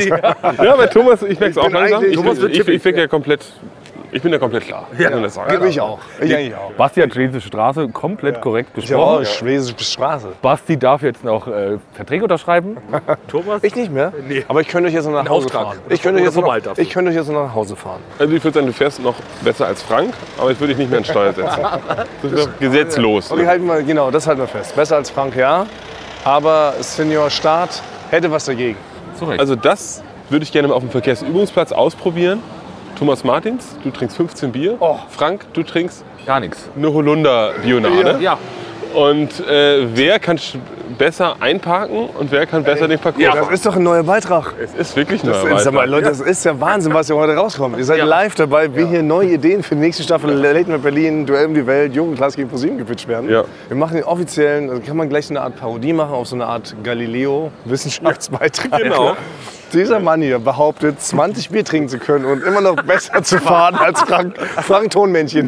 Ja, bei Thomas, ich merke es auch bin langsam. eigentlich- Ich, Thomas bin- wird ich, tippig. ich, bin ja komplett, ich bin ja komplett klar. Ja. Kann man das sagen. Ich auch. Ich eigentlich auch. Basti hat Schlesische Straße komplett korrekt Ich habe auch gesprochen. Schlesische Straße. Basti darf jetzt noch äh, Verträge unterschreiben. Thomas? Ich nicht mehr? Nee. Aber ich könnte euch jetzt noch nach Hause Auftrag. fahren. Ich könnte euch jetzt noch, Vorbei darfst du. ich könnte euch jetzt noch nach Hause fahren. Also ich würde sagen, du fährst noch besser als Frank, aber ich würde dich nicht mehr in Steuer setzen. Das ist doch gesetzlos. Okay, halten wir, genau, das halten wir fest. Besser als Frank, ja. Aber Senior Staat hätte was dagegen. Also das würde ich gerne mal auf dem Verkehrsübungsplatz ausprobieren. Thomas Martins, du trinkst fünfzehn Bier. Oh. Frank, du trinkst Gar nichts. eine Holunder-Bionade. Ja. Und äh, wer kann sch- besser einparken und wer kann besser den Parcours Das fahren? ist doch ein neuer Beitrag. Es ist wirklich Das neu. ist, sag mal, Leute, das ist ja Wahnsinn, was hier heute rauskommt. Ihr seid live dabei, wie hier neue Ideen für die nächste Staffel Late Night Berlin, Duell um die Welt, Jugend, Klasse gegen ProSieben gepitcht werden. Ja. Wir machen den offiziellen, also kann man gleich so eine Art Parodie machen auf so eine Art Galileo-Wissenschaftsbeitrag. Genau. Dieser Mann hier behauptet, zwanzig Bier trinken zu können und immer noch besser zu fahren als Frank, Frank Tonmännchen.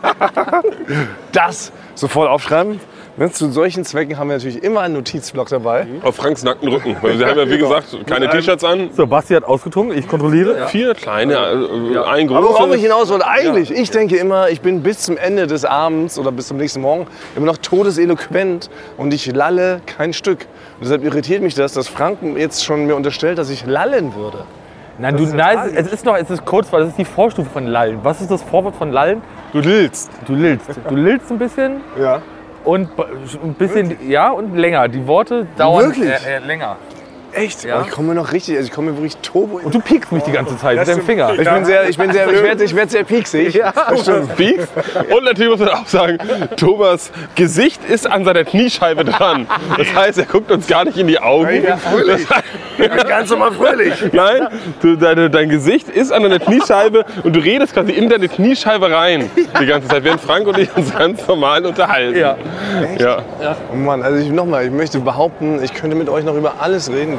Das sofort aufschreiben. Ne, zu solchen Zwecken haben wir natürlich immer einen Notizblock dabei. Auf Franks nackten Rücken. Weil wir haben ja, wie gesagt, keine T-Shirts an. So, Basti hat ausgetrunken, ich kontrolliere. Vier kleine, äh, ein Aber worauf ich großes. hinaus wollte, eigentlich, ich denke immer, ich bin bis zum Ende des Abends oder bis zum nächsten Morgen immer noch todeseloquent und ich lalle kein Stück. Und deshalb irritiert mich das, dass Frank jetzt schon mir unterstellt, dass ich lallen würde. Nein, du, nein, es ist noch, es ist kurz, weil das ist die Vorstufe von Lallen. Was ist das Vorwort von Lallen? Du lillst. Du lillst. Du lillst ein bisschen Ja. und b- ein bisschen, ja, und länger. Die Worte dauern Wirklich? Äh, äh, länger. Echt? Ja. Aber ich komme mir noch richtig, also ich komme mir wirklich turbo. Und du piekst mich die ganze Zeit mit deinem Finger. Ich bin sehr, ich bin sehr, ich werde, ich werde sehr pieksig. Ja. Pieks. Und natürlich muss man auch sagen, Thomas Gesicht ist an seiner Kniescheibe dran. Das heißt, er guckt uns gar nicht in die Augen. Ich bin fröhlich. Ich bin ganz normal fröhlich. Nein, du, deine, dein Gesicht ist an deiner Kniescheibe und du redest quasi in deine Kniescheibe rein die ganze Zeit, während Frank und ich uns ganz normal unterhalten. Ja. Ja. Oh Mann, also ich, nochmal, ich möchte behaupten, ich könnte mit euch noch über alles reden.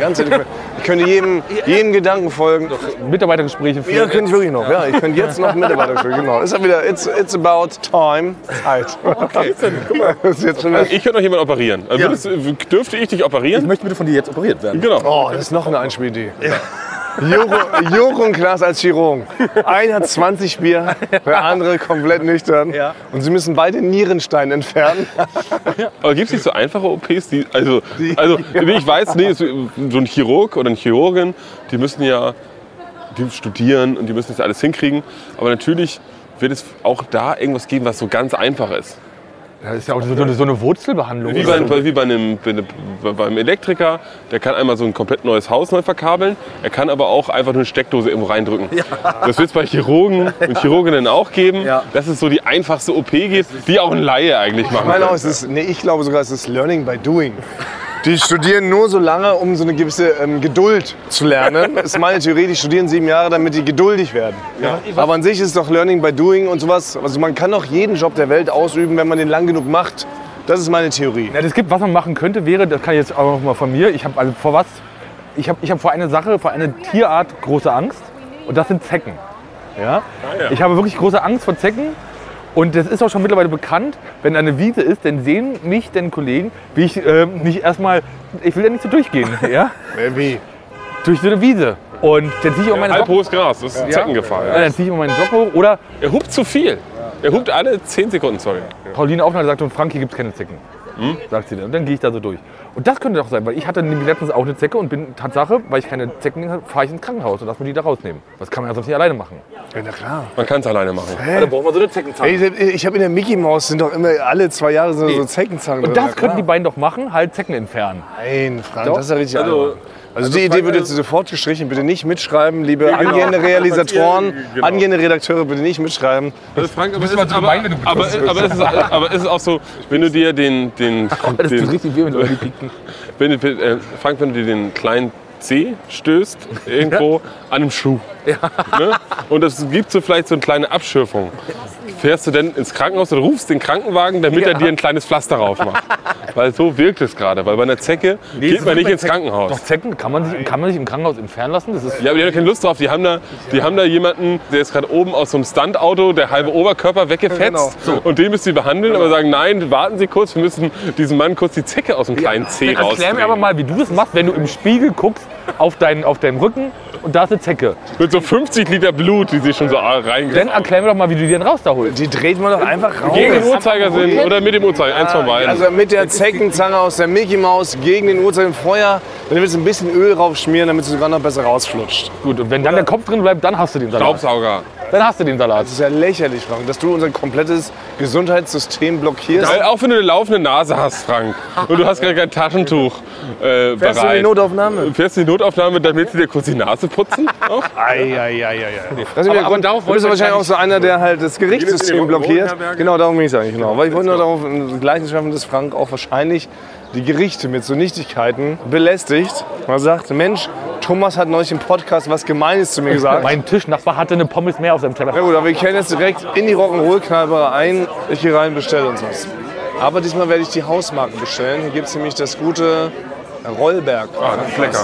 ganz ehrlich, ich könnte jedem, jedem Gedanken folgen. Mitarbeitergespräche Ja, führen. könnte ich wirklich noch. Ja, ich könnte jetzt noch Mitarbeiter genau. Ist ja wieder, it's, it's about time. Zeit. Okay. Das ist jetzt schon Also ich könnte noch jemanden operieren. Also würdest, dürfte ich dich operieren? Ich möchte bitte von dir jetzt operiert werden. Genau. Oh, das ist noch eine Einspielidee. Ja. Joko, Joko und Klaas als Chirurgen. Einer hat zwanzig Bier, der andere komplett nüchtern. Ja. Und sie müssen beide Nierensteine entfernen. Aber gibt es nicht so einfache O Ps, die, also, also wie ich weiß, nee, so ein Chirurg oder eine Chirurgin, die müssen ja die studieren und die müssen das alles hinkriegen. Aber natürlich wird es auch da irgendwas geben, was so ganz einfach ist. Das ist ja auch so eine, so eine Wurzelbehandlung. Wie, bei, wie bei einem, bei, beim Elektriker, der kann einmal so ein komplett neues Haus neu verkabeln, er kann aber auch einfach nur eine Steckdose irgendwo reindrücken. Ja. Das wird es bei Chirurgen und Chirurginnen auch geben, Ja. dass es so die einfachste O P gibt, die auch ein Laie eigentlich machen Ich meine auch, könnte. es ist, nee, ich glaube sogar, es ist Learning by Doing. Die studieren nur so lange, um so eine gewisse ähm, Geduld zu lernen. Das ist meine Theorie, die studieren sieben Jahre, damit die geduldig werden. Ja. Aber an sich ist es doch Learning by Doing und sowas. Also man kann doch jeden Job der Welt ausüben, wenn man den lang genug macht. Das ist meine Theorie. Ja, das gibt, was man machen könnte, wäre, das kann ich jetzt auch noch mal von mir. Ich habe also vor was? Ich habe ich hab vor einer Sache, vor einer Tierart große Angst. Und das sind Zecken. Ja? Ich habe wirklich große Angst vor Zecken. Und das ist auch schon mittlerweile bekannt, wenn eine Wiese ist, dann sehen mich den Kollegen, wie ich äh, nicht erstmal, ich will ja nicht so durchgehen, ja? Wie? Durch so eine Wiese. Und dann ziehe ich auch meine Halb Socken, hohes Gras, das ist Zeckengefahr. ja, Ja. dann ziehe ich auch meine Socken hoch. Oder Er hupt zu viel. Er hupt alle zehn Sekunden, sorry. Pauline Aufnahme sagt, und Frank, hier gibt es keine Zecken. Hm? Sagt sie dann. Und dann gehe ich da so durch. Und das könnte doch sein, weil ich hatte nämlich letztens auch eine Zecke und bin Tatsache, weil ich keine Zecken habe, fahre ich ins Krankenhaus und lass mir die da rausnehmen. Das kann man ja sonst nicht alleine machen. Ja, na klar. Man kann es alleine machen. Da brauchen wir so eine Zeckenzange. Ey, ich habe in der Mickey Maus sind doch immer alle zwei Jahre so, so Zeckenzangen Und drin. das könnten die beiden doch machen, halt Zecken entfernen. Nein, Frank, Doch. das ist ja richtig Also- albern. Also die Idee wird jetzt sofort gestrichen. Bitte nicht mitschreiben, liebe angehende Realisatoren, Genau. angehende Redakteure, bitte nicht mitschreiben. Also Frank, aber, es mal ist, zu aber, gemein, wenn du aber, aber, es ist, aber es ist auch so, wenn du dir den, den, Das tut den richtig weh, wenn Leute die pieken. wenn, du- äh, Frank, wenn du dir den kleinen Zeh stößt, irgendwo an einem Schuh. Ne? Und es gibt so vielleicht so eine kleine Abschürfung. Fährst du denn ins Krankenhaus oder rufst den Krankenwagen, damit er dir ein kleines Pflaster drauf macht. Weil so wirkt es gerade. Weil bei einer Zecke geht man nicht ins Krankenhaus. Doch Zecken kann man, sich, kann man sich im Krankenhaus entfernen lassen? Das ist Ja, aber die haben keine Lust drauf. Die haben da, die haben da jemanden, der ist gerade oben aus so einem Stuntauto, der halbe Oberkörper weggefetzt. Und den müssen sie behandeln, aber sagen, nein, warten Sie kurz, wir müssen diesem Mann kurz die Zecke aus dem kleinen Zeh Erklär rausdrehen. mir aber mal, wie du das machst, wenn du im Spiegel guckst auf deinen, auf deinen Rücken und da ist eine Zecke. Mit so fünfzig Liter Blut, die sich schon so reingehen. Dann erklär mir doch mal, wie du die denn raus da holst. Die dreht man doch einfach raus. Gegen den Uhrzeigersinn oder mit dem Uhrzeigersinn, eins von beiden. Also mit der Zeckenzange aus der Mickey Maus gegen den Uhrzeigersinn vorher, dann willst du ein bisschen Öl raufschmieren, damit es sogar noch besser rausflutscht. Gut, und wenn dann der Kopf drin bleibt, dann hast du den Salat. Staubsauger. Dann hast du den Salat. Das ist ja lächerlich, Frank, dass du unser komplettes Gesundheitssystem blockierst. Weil auch wenn du eine laufende Nase hast, Frank, und du hast gar kein Taschentuch äh, Fährst du in die bereit. Notaufnahme? Fährst du in die Notaufnahme, damit sie dir kurz die Nase putzen? Auch? Ei, ei, ei, ei, ei. Das ist Aber- der aber Grund, darauf du bist wollte ich wahrscheinlich auch so einer, der halt das Gerichtssystem blockiert. Wohnherberge? Genau, darum ging es eigentlich. Genau. Weil ich wollte nur darauf gleichen schaffen, dass Frank auch wahrscheinlich die Gerichte mit so Nichtigkeiten belästigt. Man sagt, Mensch, Thomas hat neulich im Podcast was Gemeines zu mir gesagt. Mein Tischnachbar hatte eine Pommes mehr auf seinem Teller. Ja gut, aber wir kehren jetzt direkt in die Rock'n'Roll-Kneipe ein. Ich gehe rein, bestelle uns was. Aber diesmal werde ich die Hausmarken bestellen. Hier gibt es nämlich das gute Rollberg. Ah, das ist lecker.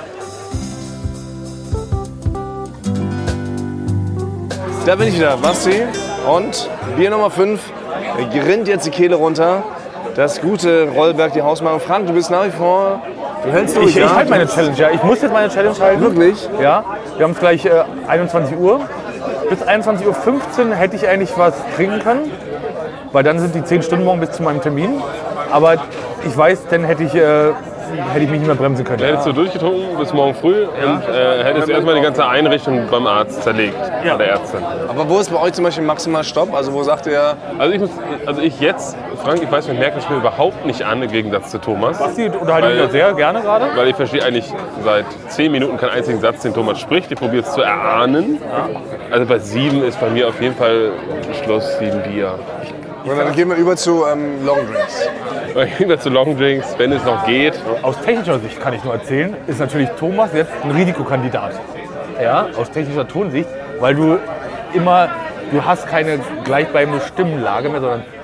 Da bin ich wieder, Basti. Und Bier Nummer fünf grinnt jetzt die Kehle runter. Das gute Rollberg, die Hausmarken. Frank, du bist nach wie vor... Du hältst durch, Ich, ich halte meine Challenge, ja. Ich muss jetzt meine Challenge halten. Wirklich? Ja. Wir haben es gleich äh, einundzwanzig Uhr. Bis einundzwanzig Uhr fünfzehn hätte ich eigentlich was trinken können. Weil dann sind die zehn Stunden morgen bis zu meinem Termin. Aber ich weiß, dann hätte ich, äh, hätte ich mich nicht mehr bremsen können. Hättest du durchgetrunken bis morgen früh und äh, hättest erstmal die ganze Einrichtung beim Arzt zerlegt. Bei der Ärztin. Aber wo ist bei euch zum Beispiel maximal Stopp? Also wo sagt ihr... Also ich, muss, also ich jetzt, Frank, ich weiß, man merkt es mir überhaupt nicht an, im Gegensatz zu Thomas. Die unterhalte ich mich sehr gerne gerade. Weil ich verstehe eigentlich seit zehn Minuten keinen einzigen Satz, den Thomas spricht. Ich probiere es zu erahnen. Also bei sieben ist bei mir auf jeden Fall Schluss, sieben Bier. Und dann gehen wir über zu ähm, Longdrinks. Ich gehe zu Longdrinks, wenn es noch geht. Aus technischer Sicht kann ich nur erzählen, ist natürlich Thomas jetzt ein Risikokandidat. Ja, aus technischer Tonsicht, weil du immer, du hast keine gleichbleibende Stimmlage mehr, sondern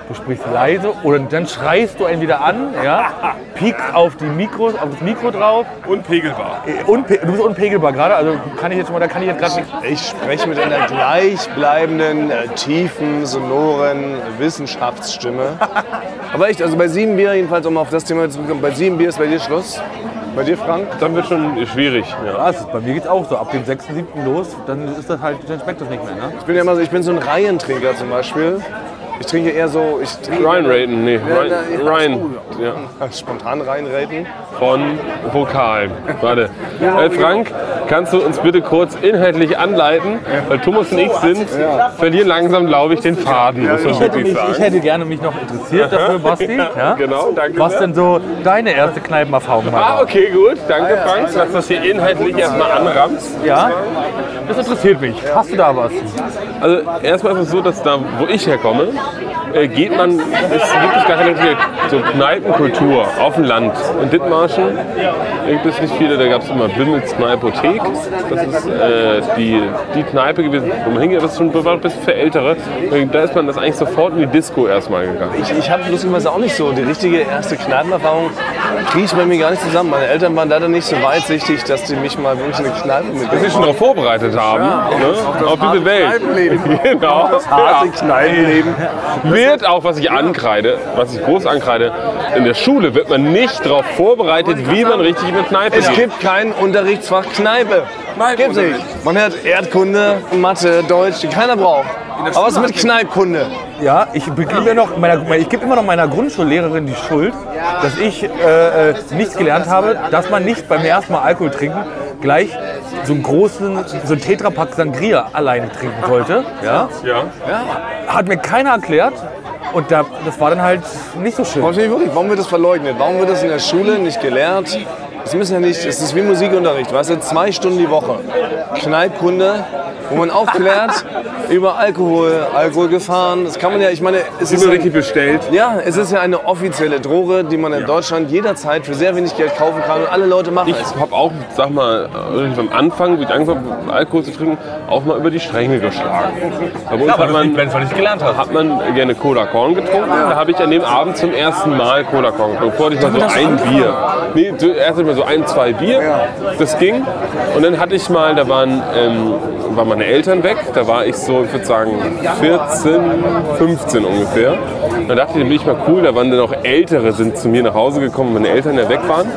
du sprichst leise oder dann schreist du einen wieder an, ja, piekst auf, die Mikros, auf das Mikro drauf. Unpegelbar. Unpe du bist unpegelbar gerade, also kann ich jetzt mal, da kann ich jetzt gerade nicht. Ich spreche mit einer gleichbleibenden, äh, tiefen, sonoren Wissenschaftsstimme. Aber echt, also bei sieben Bier, jedenfalls um auf das Thema zu kommen, bei sieben Bier ist bei dir Schluss. Bei dir, Frank? Dann wird schon schwierig. Ja. Ja, bei mir geht's auch so. Ab dem sechsten, siebten los, dann ist das halt, dann schmeckt das nicht mehr. Ne? Ich bin ja immer so, ich bin so ein Reihentrinker zum Beispiel. Ich trinke eher so, ich trinke Ryan Raten, nee, Ryan, ja, Ryan ja. spontan reinraten. Von Vokal. Warte. Äh, Frank, kannst du uns bitte kurz inhaltlich anleiten? Weil Thomas und ich sind, verlieren langsam, glaube ich, den Faden. Muss man Ich hätte, wirklich mich, sagen. ich hätte gerne mich noch interessiert dafür, Basti. Ja? Genau, danke. Was denn so deine erste Kneipenerfahrung war? Ah, okay, gut. Danke, Frank, dass du das hier inhaltlich erstmal anrammst. Ja, das interessiert mich. Hast du da was? Also erstmal ist es so, dass da, wo ich herkomme, äh, geht man, ist wirklich gar keine so Kneipenkultur auf dem Land. In Dithmarschen gibt es nicht viele, da gab es immer Bimmels Kneipothek. Das ist äh, die, die Kneipe gewesen, wo man hingeht, das ist schon ein bisschen für Ältere. Da ist man das eigentlich sofort in die Disco erstmal gegangen. Ich, ich habe lustigerweise auch nicht so die richtige erste Kneipenerfahrung, kriege ich bei mir gar nicht zusammen. Meine Eltern waren leider nicht so weitsichtig, dass die mich mal wirklich in eine Kneipe Dass sie mitnehmen. schon darauf vorbereitet haben, ne? Auf diese Welt. Genau. Das harte Kneipenleben. Wird auch, was ich ankreide, was ich groß ankreide, in der Schule wird man nicht darauf vorbereitet, wie man richtig in eine Kneipe Es geht. gibt kein Unterrichtsfach Kneipe. Gibt's nicht. Man hat Erdkunde, Mathe, Deutsch, die keiner braucht. Aber was mit Kneipkunde? Ja, ich gebe mir noch meiner, ich gebe immer noch meiner Grundschullehrerin die Schuld, dass ich äh, äh, nichts gelernt habe, dass man nicht beim ersten Mal Alkohol trinken gleich so einen großen, so einen Tetrapack Sangria alleine trinken sollte. Ja? Ja. Hat mir keiner erklärt und da, das war dann halt nicht so schön. Warum, wirklich, warum wird das verleugnet? Warum wird das in der Schule nicht gelehrt? Das müssen ja nicht, es ist wie Musikunterricht, weißt du, zwei Stunden die Woche. Kneipkunde, wo man aufklärt über Alkohol, Alkoholgefahren. Das kann man ja, ich meine, es Ist ist nur ein, richtig bestellt. ja, es ist ja eine offizielle Droge, die man in Deutschland jederzeit für sehr wenig Geld kaufen kann und alle Leute machen es. Ich habe auch, sag mal, am Anfang, wo ich angefangen habe, Alkohol zu trinken, auch mal über die Stränge geschlagen. Bei uns hat man, wenn du nicht gelernt hast. hat man gerne Cola Korn getrunken. Da habe ich an dem Abend zum ersten Mal Cola Korn getrunken. Vorher hatte ich mal so ein Bier. Nee, zuerst mal so ein, zwei Bier. Das ging. Und dann hatte ich mal, da waren, ähm, waren meine Eltern weg. Da war ich so, ich würde sagen, vierzehn, fünfzehn ungefähr. Da dachte ich, dann bin ich mal cool. Da waren dann auch Ältere, sind zu mir nach Hause gekommen, meine Eltern ja weg waren.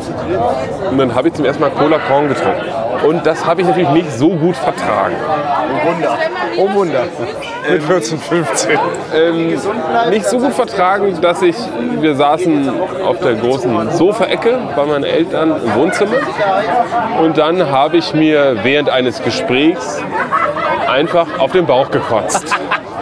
Und dann habe ich zum ersten Mal Cola Korn getrunken. Und das habe ich natürlich nicht so gut vertragen. Oh Wunder. Mit vierzehn, fünfzehn. Ähm, nicht so gut vertragen, dass ich, wir saßen auf der großen Sofaecke bei meinen Eltern im Wohnzimmer und dann habe ich mir während eines Gesprächs einfach auf den Bauch gekotzt.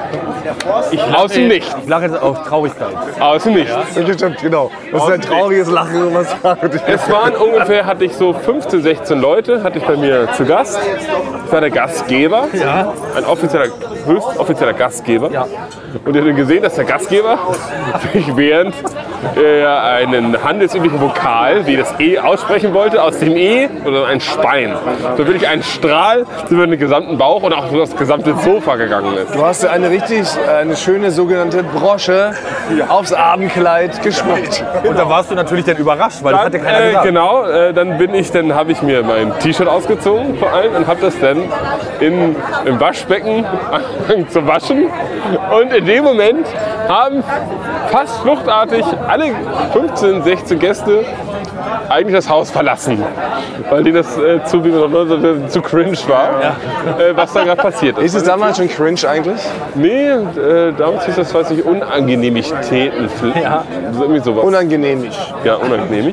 Ich aus dem Nichts. Ich lache jetzt auf Traurigkeit. Aus dem Nichts. Das stimmt, genau. Das ist ein trauriges Lachen. Was Es waren ungefähr, hatte ich so fünfzehn, sechzehn Leute, hatte ich bei mir zu Gast. Ich war der Gastgeber, ein offizieller, höchst offizieller Gastgeber. Ja. Und ihr habt gesehen, dass der Gastgeber sich während äh, einen handelsüblichen Vokal, wie das E aussprechen wollte, aus dem E oder ein Spein, so wirklich ein Strahl über den gesamten Bauch und auch über das gesamte Sofa gegangen ist. Du hast eine richtig, eine schöne sogenannte Brosche aufs Abendkleid geschmückt. Und da warst du natürlich dann überrascht, weil das hat ja keiner äh, gesagt. genau, äh, dann bin ich, dann habe ich mir mein T-Shirt ausgezogen vor allem und habe das dann in, im Waschbecken angefangen zu waschen. Und in dem Moment haben fast fluchtartig alle fünfzehn, sechzehn Gäste eigentlich das Haus verlassen, weil denen das äh, zu, zu cringe war, äh, was da gerade passiert ist. Ist es damals schon cringe eigentlich? Nee, äh, damals hieß das, weiß ich, Unangenehmigkeiten. Ja. So, irgendwie sowas. Unangenehmig. Ja, unangenehmig.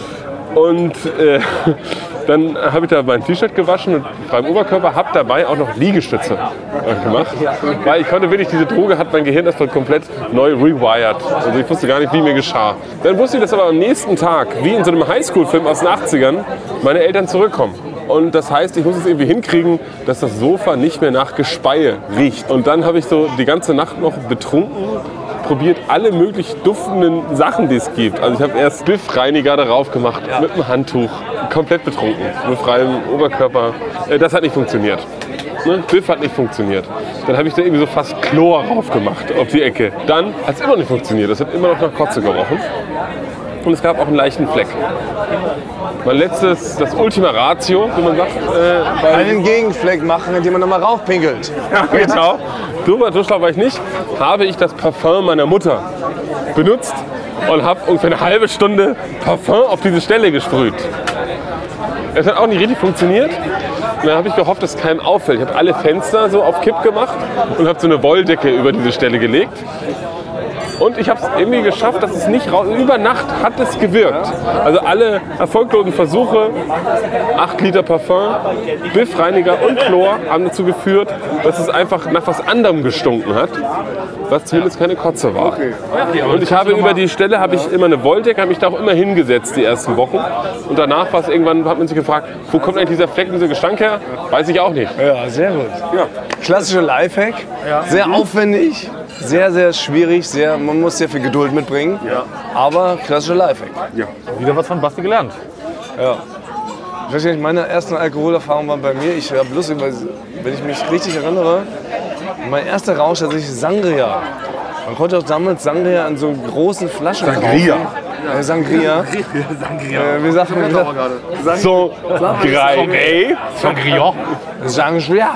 Und äh, dann habe ich da mein T-Shirt gewaschen und beim Oberkörper habe dabei auch noch Liegestütze äh, gemacht. Weil ich konnte wirklich, diese Droge hat mein Gehirn erstmal komplett neu rewired. Also ich wusste gar nicht, wie mir geschah. Dann wusste ich, dass aber am nächsten Tag, wie in so einem Highschool-Film aus den achtzigern, meine Eltern zurückkommen. Und das heißt, ich muss es irgendwie hinkriegen, dass das Sofa nicht mehr nach Gespeie riecht. Und dann habe ich so die ganze Nacht noch betrunken probiert alle möglich duftenden Sachen, die es gibt. Also ich habe erst Biffreiniger darauf gemacht, mit einem Handtuch, komplett betrunken, mit freiem Oberkörper. Das hat nicht funktioniert. Ne? Biff hat nicht funktioniert. Dann habe ich da irgendwie so fast Chlor drauf gemacht auf die Ecke. Dann hat es immer noch nicht funktioniert. Das hat immer noch nach Kotze gerochen. Und es gab auch einen leichten Fleck. Mein letztes, das Ultima Ratio, wie man sagt. Äh, bei Einen Gegenfleck machen, indem man nochmal raufpinkelt. ja, genau. Drüber, so schlau war ich nicht. Habe ich das Parfum meiner Mutter benutzt und habe ungefähr eine halbe Stunde Parfum auf diese Stelle gesprüht. Es hat auch nicht richtig funktioniert. Und dann habe ich gehofft, dass es keinem auffällt. Ich habe alle Fenster so auf Kipp gemacht und habe so eine Wolldecke über diese Stelle gelegt. Und ich habe es irgendwie geschafft, dass es nicht raus... Über Nacht hat es gewirkt. Also alle erfolglosen Versuche, acht Liter Parfum, Biffreiniger und Chlor haben dazu geführt, dass es einfach nach was anderem gestunken hat, was zumindest keine Kotze war. Und ich habe über die Stelle habe ich immer eine Wolldecke, habe mich da auch immer hingesetzt die ersten Wochen. Und danach war es irgendwann, hat man sich gefragt, wo kommt eigentlich dieser Fleck, dieser Gestank her? Weiß ich auch nicht. Ja, sehr gut. Ja. Klassischer Lifehack. Sehr aufwendig, sehr, sehr schwierig. Sehr, man muss sehr viel Geduld mitbringen. Aber klassischer Lifehack. Wieder was von Basti gelernt. Ja. Ich weiß nicht, meine erste Alkoholerfahrung war bei mir. Ich habe lustig, weil, wenn ich mich richtig erinnere, mein erster Rausch tatsächlich Sangria. Man konnte auch damals Sangria in so großen Flaschen Sangria. kaufen. Äh, Sangria. Sangria. Äh, wir sagten So, drei, ey. Sangria. Sangria.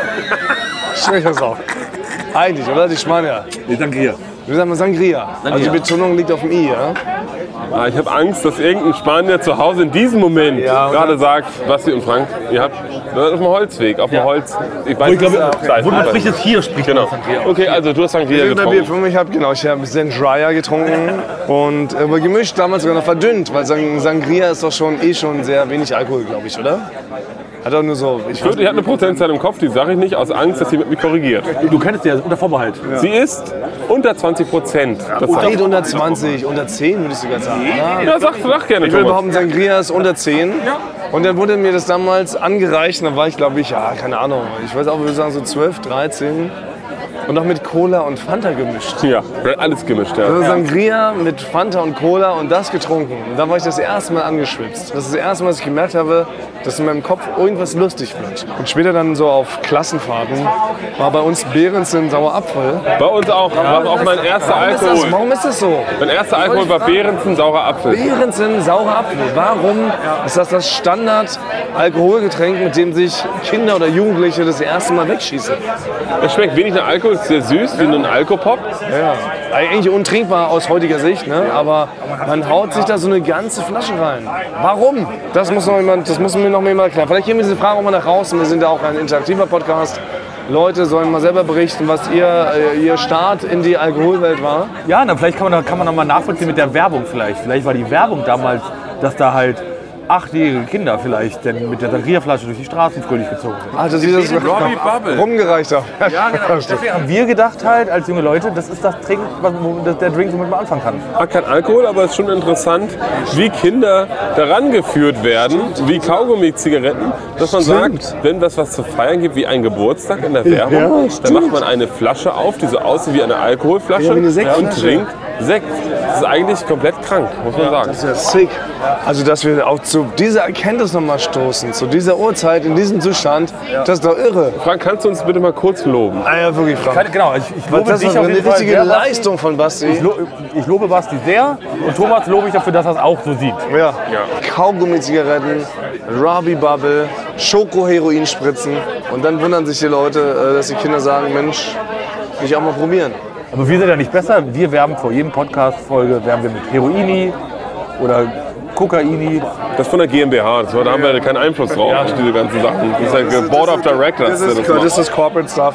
Schmeckt das auch. Eigentlich, oder? Die Spanier. Sangria. Wir sagen mal Sangria. Also die Betonung liegt auf dem I, ja? Ah, ich habe Angst, dass irgendein Spanier zu Hause in diesem Moment Ja, und gerade sagt, Basti und Frank, ihr habt auf dem Holzweg, auf dem Holz. Ich weiß, Ich glaube, es wo du sprichst hier, spricht Genau. Okay, also du hast Sangria Ich getrunken. habe ich hab, genau, ich habe Sangria getrunken und äh, gemischt, damals sogar noch verdünnt, weil Sang Sangria ist doch schon eh schon sehr wenig Alkohol, glaube ich, oder? Hat auch nur so. Ich Ich habe eine Prozentzahl im Kopf, die sage ich nicht, aus Angst, dass sie mich korrigiert. Du kennst ja unter Vorbehalt. Sie ist unter zwanzig Prozent. Das weit unter zwanzig, unter zehn würde ich sogar sagen. Ja. ja, sag, sag gerne, Ich will Thomas. behaupten, Sangria ist unter zehn. Und dann wurde mir das damals angereicht. Und da war ich, glaube ich, ja, keine Ahnung. Ich weiß auch, würde sagen, so zwölf, dreizehn. Und noch mit Cola und Fanta gemischt. Ja, alles gemischt, ja. Also Sangria mit Fanta und Cola und das getrunken. Und da war ich das erste Mal angeschwipst. Das ist das erste Mal, dass ich gemerkt habe, dass in meinem Kopf irgendwas lustig wird. Und später dann so auf Klassenfahrten war bei uns Behrensen sauer Apfel. Bei uns auch. War auch mein erster Warum ist, das, Alkohol. warum ist das so? Mein erster Alkohol war Behrensen saurer Apfel. Behrensen saurer Apfel. Warum ist das das Standard-Alkoholgetränk, mit dem sich Kinder oder Jugendliche das erste Mal wegschießen? Es schmeckt wenig nach Alkohol, ist sehr süß, wie ein Alkopop. Ja. Eigentlich untrinkbar aus heutiger Sicht, ne? Aber man haut sich da so eine ganze Flasche rein. Warum? Das muss noch jemand, das muss mir noch jemand erklären. Vielleicht gehen wir diese Frage auch mal nach draußen. Wir sind ja auch ein interaktiver Podcast. Leute sollen mal selber berichten, was ihr, äh, ihr Start in die Alkoholwelt war. Ja, na, vielleicht kann man, kann man noch mal nachvollziehen mit der Werbung vielleicht. Vielleicht war die Werbung damals, dass da halt achtjährige Kinder vielleicht denn mit der Sangria-Flasche durch die Straßen fröhlich gezogen sind. Also dieses Robbie Bubble. rumgereicht haben. Ja, genau. Deswegen haben wir gedacht halt als junge Leute, das ist das Trink, was, das der Drink, womit man anfangen kann. Hat kein Alkohol, aber es ist schon interessant, wie Kinder daran geführt werden, wie Kaugummi-Zigaretten, dass man sagt, wenn es was zu feiern gibt, wie ein Geburtstag in der Werbung, dann macht man eine Flasche auf, die so aussieht wie eine Alkoholflasche Ja, wie eine Sektflasche. und trinkt Sekt. Das ist eigentlich komplett krank, muss man sagen. Das ist ja sick. Also, dass wir auch zu dieser Erkenntnis nochmal stoßen, zu dieser Uhrzeit, in diesem Zustand, das ist doch irre. Frank, kannst du uns bitte mal kurz loben? Ah ja, wirklich, Frank. Genau, ich, ich lobe Das dich ist auf eine jeden Fall richtige sehr, Basti. Leistung von Basti. Ich, lo ich lobe Basti sehr und Thomas lobe ich dafür, dass er es auch so sieht. Ja. Kaugummi-Zigaretten, Robbie Bubble, Schoko-Heroin-Spritzen. Und dann wundern sich die Leute, äh, dass die Kinder sagen, Mensch, will ich auch mal probieren. Aber wir sind ja nicht besser. Wir werben vor jedem Podcast-Folge werben wir mit Heroini oder Kokaini. Das ist von der GmbH, das war, da haben wir keinen Einfluss drauf, auf diese ganzen Sachen. Das ist halt Board of Directors. Das der ist, das das macht. ist Corporate Stuff.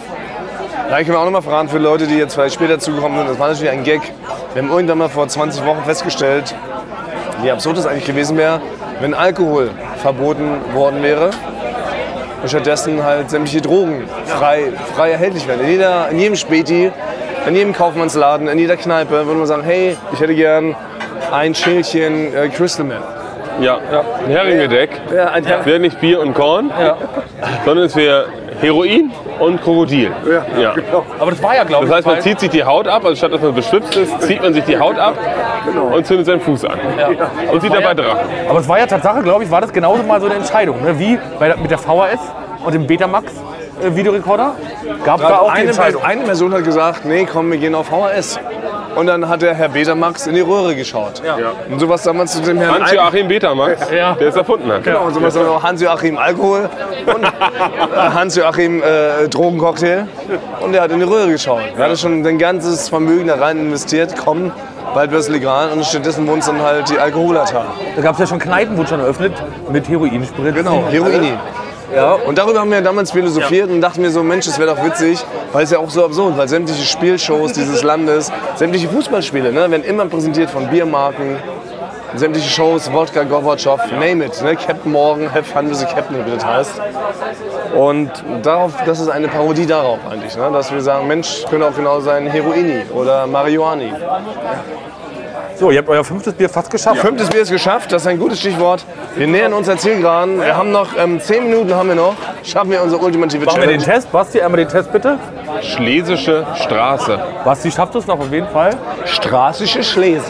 Da können wir auch noch mal fragen für Leute, die jetzt vielleicht später zugekommen sind. Das war natürlich ein Gag. Wir haben irgendwann mal vor zwanzig Wochen festgestellt, wie absurd es eigentlich gewesen wäre, wenn Alkohol verboten worden wäre und stattdessen halt sämtliche Drogen frei, frei erhältlich wären. In, jeder, in jedem Späti, in jedem Kaufmannsladen, in jeder Kneipe würde man sagen, hey, ich hätte gern ein Schälchen äh, Crystal Meth. Ja, ein Heringedeck. Ja, ein Her- Wäre nicht Bier und Korn, sondern es wäre Heroin und Krokodil. Ja. Aber das war ja, glaube Das ich, heißt, man weil- zieht sich die Haut ab, also statt dass man beschwipst ist, zieht man sich die Haut ab und zündet seinen Fuß an. Und sieht dabei dran. aber es war ja Tatsache, glaube ich, war das genauso mal so eine Entscheidung. Ne? Wie bei, der- mit der V H S und dem Betamax. äh, Videorekorder? Gab da auch die Eine, Entscheidung? eine Person hat gesagt, nee, komm, wir gehen auf V H S. Und dann hat der Herr Betamax in die Röhre geschaut. Ja. Und sowas damals zu dem Herrn Hans-Joachim Betamax, Ja. der es erfunden hat. Genau, und sowas dann auch Hans-Joachim Alkohol und äh, Hans-Joachim äh, Drogencocktail. Und der hat in die Röhre geschaut. Er hatte schon sein ganzes Vermögen da rein investiert. Komm, bald wird es legal. Und stattdessen wurden es dann halt die Alkoholata. Da gab es ja schon Kneipen, wurde schon eröffnet mit Heroinspritzen. Genau, Heroini. Ja, und darüber haben wir damals philosophiert und dachten mir so, Mensch, das wäre doch witzig, weil es ja auch so absurd, weil sämtliche Spielshows dieses Landes, sämtliche Fußballspiele, ne, werden immer präsentiert von Biermarken, sämtliche Shows, Wodka, Gorbatschow, name it, ne, Captain Morgan, have fun with the Captain, wie das heißt. Und darauf, das ist eine Parodie darauf eigentlich, ne, dass wir sagen, Mensch, könnte auch genau sein Heroini oder Marihuani. So, ihr habt euer fünftes Bier fast geschafft. Fünftes Bier ist geschafft, das ist ein gutes Stichwort. Wir nähern uns der Zielgeraden. Wir haben noch ähm, zehn Minuten haben wir noch. Schaffen wir unsere ultimative Machen wir den Challenge. Test. Basti, einmal den Test bitte. Schlesische Straße. Basti schafft es noch auf jeden Fall. Straßische Schlese.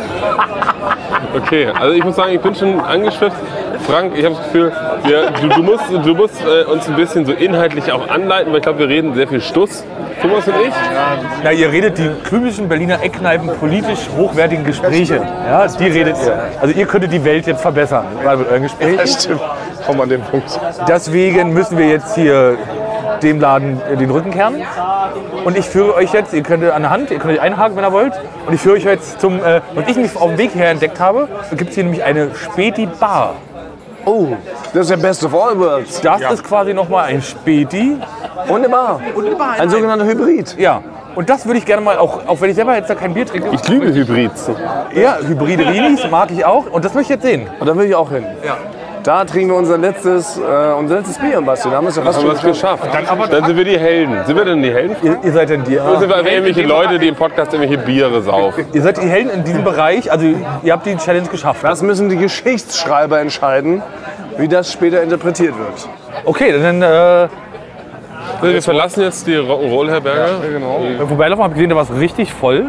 Okay, also ich muss sagen, ich bin schon angeschwipst. Frank, ich habe das Gefühl, wir, du, du musst, du musst äh, uns ein bisschen so inhaltlich auch anleiten, weil ich glaube, wir reden sehr viel Stuss. Thomas und ich. Na, ihr redet die typischen Berliner Eckkneipen politisch hochwertigen Gespräche. Ja, die redet ihr. Also ihr könntet die Welt jetzt verbessern, gerade mit euren Gesprächen. Das stimmt. Komm an den Punkt. Deswegen müssen wir jetzt hier dem Laden den Rücken kehren. Und ich führe euch jetzt, ihr könnt an der Hand, ihr könnt euch einhaken, wenn ihr wollt. Und ich führe euch jetzt zum, äh, was ich mich auf dem Weg her entdeckt habe, gibt es hier nämlich eine Späti-Bar. Oh, das ist der Best of all worlds. Das ist quasi nochmal ein Späti. Und eine Bar. Ein sogenannter Hybrid. Ja. Und das würde ich gerne mal, auch, auch wenn ich selber jetzt da kein Bier trinke, Ich liebe Hybrids. ja, hybride Rinis mag ich auch. Und das möchte ich jetzt sehen. Und da will ich auch hin. Ja. Da trinken wir unser letztes, äh, unser letztes Bier, Basti. Da haben wir es ja fast Haben wir schon es geschafft. Dann sind wir die Helden. Sind wir denn die Helden? Ihr, ihr seid denn die, Oder sind wir irgendwelche Leute, die im Podcast irgendwelche Biere saufen? ihr seid die Helden in diesem Bereich. Also ihr habt die Challenge geschafft. Das müssen die Geschichtsschreiber entscheiden, wie das später interpretiert wird. Okay, dann äh, Also wir verlassen jetzt die Rock'n'Roll-Herberge. beim Vorbeilaufen habe ich gesehen, da war es richtig voll.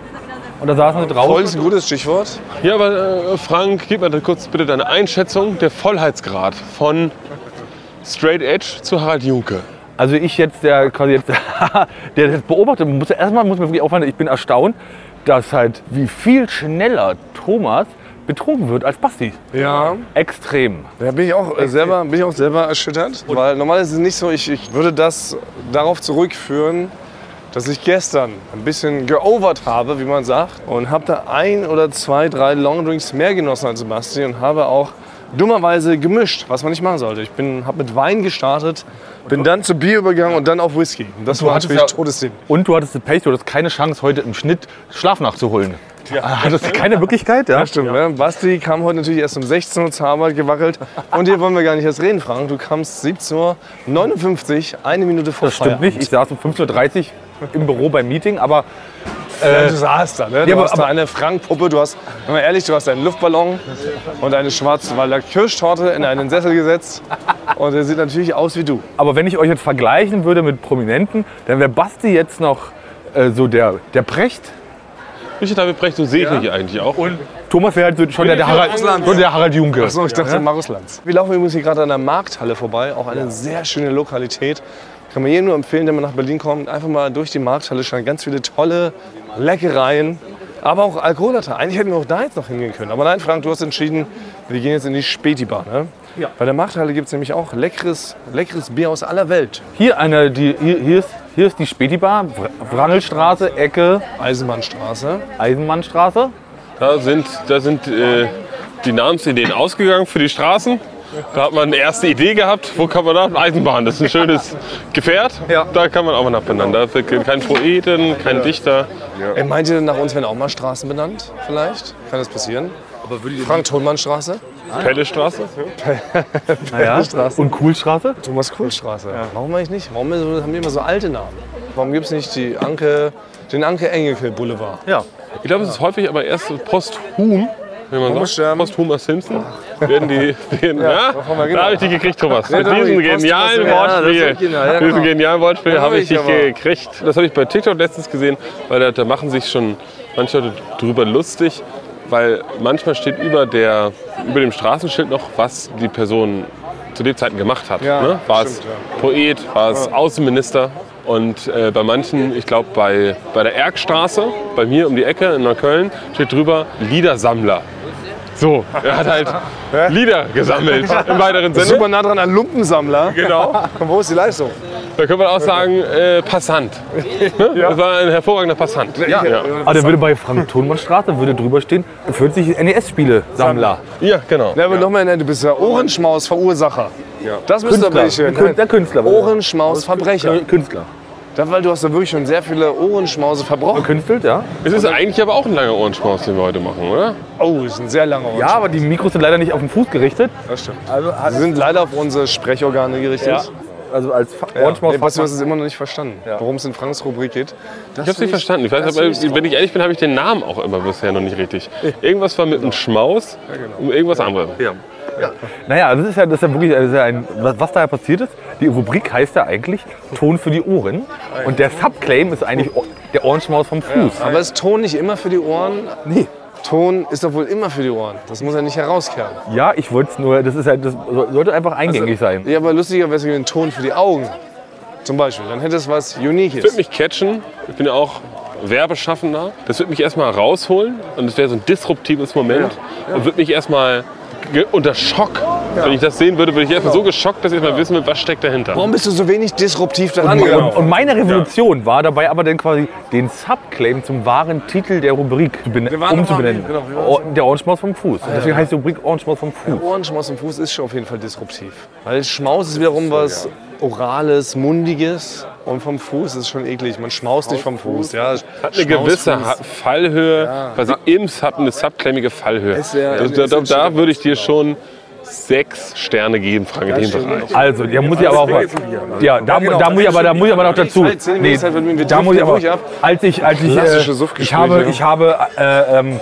Und da saßen sie draußen. Voll ist ein gutes Stichwort. Ja, aber äh, Frank, gib mir kurz bitte deine Einschätzung der Vollheitsgrad von Straight Edge zu Harald Junke. Also ich jetzt, der quasi jetzt, der das beobachtet, muss erstmal muss mir wirklich auffallen, ich bin erstaunt, dass halt wie viel schneller Thomas betrunken wird als Basti. Ja. Extrem. Da bin ich auch äh, selber, bin ich auch selber erschüttert. Weil normal ist es nicht so, ich, ich würde das darauf zurückführen, dass ich gestern ein bisschen geovert habe, wie man sagt. Und habe da ein oder zwei, drei Longdrinks mehr genossen als Basti und habe auch dummerweise gemischt, was man nicht machen sollte. Ich habe mit Wein gestartet, bin dann zu Bier übergegangen und dann auf Whisky. Und das war hattest natürlich ja- Todessinn. Und du hattest das Pech, du hattest keine Chance, heute im Schnitt Schlaf nachzuholen. Ja. Hattest du keine Möglichkeit? Ja, Ja, stimmt. Ne? Basti kam heute natürlich erst um sechzehn Uhr zur Arbeit gewackelt. Und hier wollen wir gar nicht erst reden, Frank. Du kamst siebzehn Uhr neunundfünfzig, eine Minute vor Das stimmt nicht. Ich saß um fünfzehn Uhr dreißig im Büro beim Meeting, aber Ja, du saßt da, ne? Du ja, aber- hast da eine Frank-Puppe, du hast, wenn man ehrlich, du hast einen Luftballon und eine Schwarzwalder Kirschtorte in einen Sessel gesetzt. Und der sieht natürlich aus wie du. Aber wenn ich euch jetzt vergleichen würde mit Prominenten, dann wäre Basti jetzt noch äh, so der, der Precht. Richard David Brecht, so sehe ich mich eigentlich auch. Und Thomas wäre halt so schon der, der, Harald, schon der Harald Junke. So, ich dachte Markus Lanz. Wir laufen übrigens hier gerade an der Markthalle vorbei, auch eine sehr schöne Lokalität. Kann man jedem nur empfehlen, wenn man nach Berlin kommt, einfach mal durch die Markthalle schauen. Ganz viele tolle Leckereien, aber auch Alkoholata. Eigentlich hätten wir auch da jetzt noch hingehen können. Aber nein, Frank, du hast entschieden, wir gehen jetzt in die Späti-Bar. Ne? Ja. Bei der Markthalle gibt es nämlich auch leckeres, leckeres Bier aus aller Welt. Hier, eine, die, hier, hier, ist, hier ist die Späti-Bar, Wrangellstraße, Ecke Eisenbahnstraße. Eisenbahnstraße. Da sind, da sind äh, die Namensideen ausgegangen für die Straßen. Da hat man eine erste Idee gehabt. Wo kann man da? Eisenbahn, das ist ein schönes Gefährt. Ja. Da kann man auch mal nach benennen. Da wird kein Poeten, kein Dichter. Ey, meint ihr denn, nach uns werden auch mal Straßen benannt? Vielleicht? Kann das passieren? Frank-Thonmann-Straße? Pellestraße. Naja. Und Kuhlstraße. Thomas-Kuhl-Straße. Warum eigentlich nicht? Warum haben die immer so alte Namen? Warum gibt es nicht die Anke, den Anke-Engelke-Boulevard? Ja. Ich glaube, es ist häufig aber erst posthum, wenn man sagt, Umsterben. posthum Simpson, werden die, den, ja, haben wir genau. da habe ich die gekriegt, Thomas. Mit da habe diesem ich die genialen Post- Ja, das Wortspiel, ist genial, ja, mit diesem genau. genialen Wortspiel Ja, habe ich dich aber- gekriegt. Das habe ich bei TikTok letztens gesehen, weil da, da machen sich schon manche Leute drüber lustig, weil manchmal steht über, der, über dem Straßenschild noch, was die Person zu den Zeiten gemacht hat. Ja, Ne? War stimmt, es Poet, war es Außenminister. Und äh, bei manchen, ich glaube bei, bei der Erkstraße, bei mir um die Ecke in Neukölln, steht drüber Liedersammler. So, er hat halt Lieder gesammelt im weiteren Sinne. Super nah dran an Lumpensammler. Genau. Und wo ist die Leistung? Da könnte man auch sagen, äh, Passant. Ne? Das war ein hervorragender Passant. Ja, ja. Aber der würde bei Frank-Thonmann-Straße würde drüber stehen, befindet sich N E S-Spiele-Sammler. ja genau. Ja, aber nochmal, du bist ja Ohrenschmaus-Verursacher. Ja. Das müsste aber nicht hören. Der, der Künstler. Ohrenschmaus-Verbrecher. Künstler. Das, weil du hast da wirklich schon sehr viele Ohrenschmause verbrochen. Künstelt, ja. Es ist eigentlich aber auch ein langer Ohrenschmaus, den wir heute machen, oder? Oh, ist ein sehr langer Ohrenschmaus. Ja, aber die Mikros sind leider nicht auf den Fuß gerichtet. Das stimmt. Sie sind leider auf unsere Sprechorgane gerichtet. Ja. Also als Ja. Ohrenschmaus. Nee, Basti, du hast es immer noch nicht verstanden, worum es in Franks Rubrik geht. Das Ich hab's nicht verstanden. Ich weiß, das aber, find ich wenn ich ehrlich bin, habe ich den Namen auch immer bisher noch nicht richtig. Irgendwas war mit einem Schmaus und irgendwas anderes. Naja, das ist ja, das ist ja wirklich, das ist ja ein, was, was da ja passiert ist. Die Rubrik heißt ja eigentlich Ton für die Ohren. Und der Subclaim ist eigentlich O- der Ohrenschmaus vom Fuß. Aber ist Ton nicht immer für die Ohren? Nee. Ton ist doch wohl immer für die Ohren. Das muss ja nicht herauskehren. Ja, ich wollte es nur, das ist ja, das sollte einfach eingängig sein. Ja, aber lustiger wäre es ein Ton für die Augen. Zum Beispiel. Dann hätte es was Das wird Uniques. mich catchen. Ich bin ja auch Werbeschaffender. Das wird mich erstmal rausholen und das wäre so ein disruptives Moment und wird mich erstmal ge- unter Schock. Wenn ich das sehen würde, würde ich erstmal so geschockt, dass ich erstmal wissen will, was steckt dahinter. Warum bist du so wenig disruptiv daran Und, gegangen? und meine Revolution war dabei aber dann quasi den Subclaim zum wahren Titel der Rubrik zu bene- umzubenennen. genau, wie war Oh, der Ohrenschmaus vom Fuß. Und deswegen heißt die Rubrik Ohrenschmaus vom Fuß. Ohrenschmaus im Fuß ist schon auf jeden Fall disruptiv. Weil Schmaus ist wiederum was Orales, Mundiges. Und vom Fuß ist es schon eklig. Man schmaust nicht vom Fuß. Ja, Hat eine gewisse Ha- Fallhöhe, quasi im Sub eine subclaimige Fallhöhe. Ist ja- Also da, da, da würde ich dir schon sechs Sterne geben, Frank, in dem Bereich. Also, da muss ich aber auch mal, ja, da, da muss ich aber, da muss ich aber noch dazu. Zehn Nee, Minuten Zeit, wir da muss ich aber, ruhig ab. als ich, als ich, Klassische äh, Suffgespräche, ich habe, ja. ich habe, äh, ähm,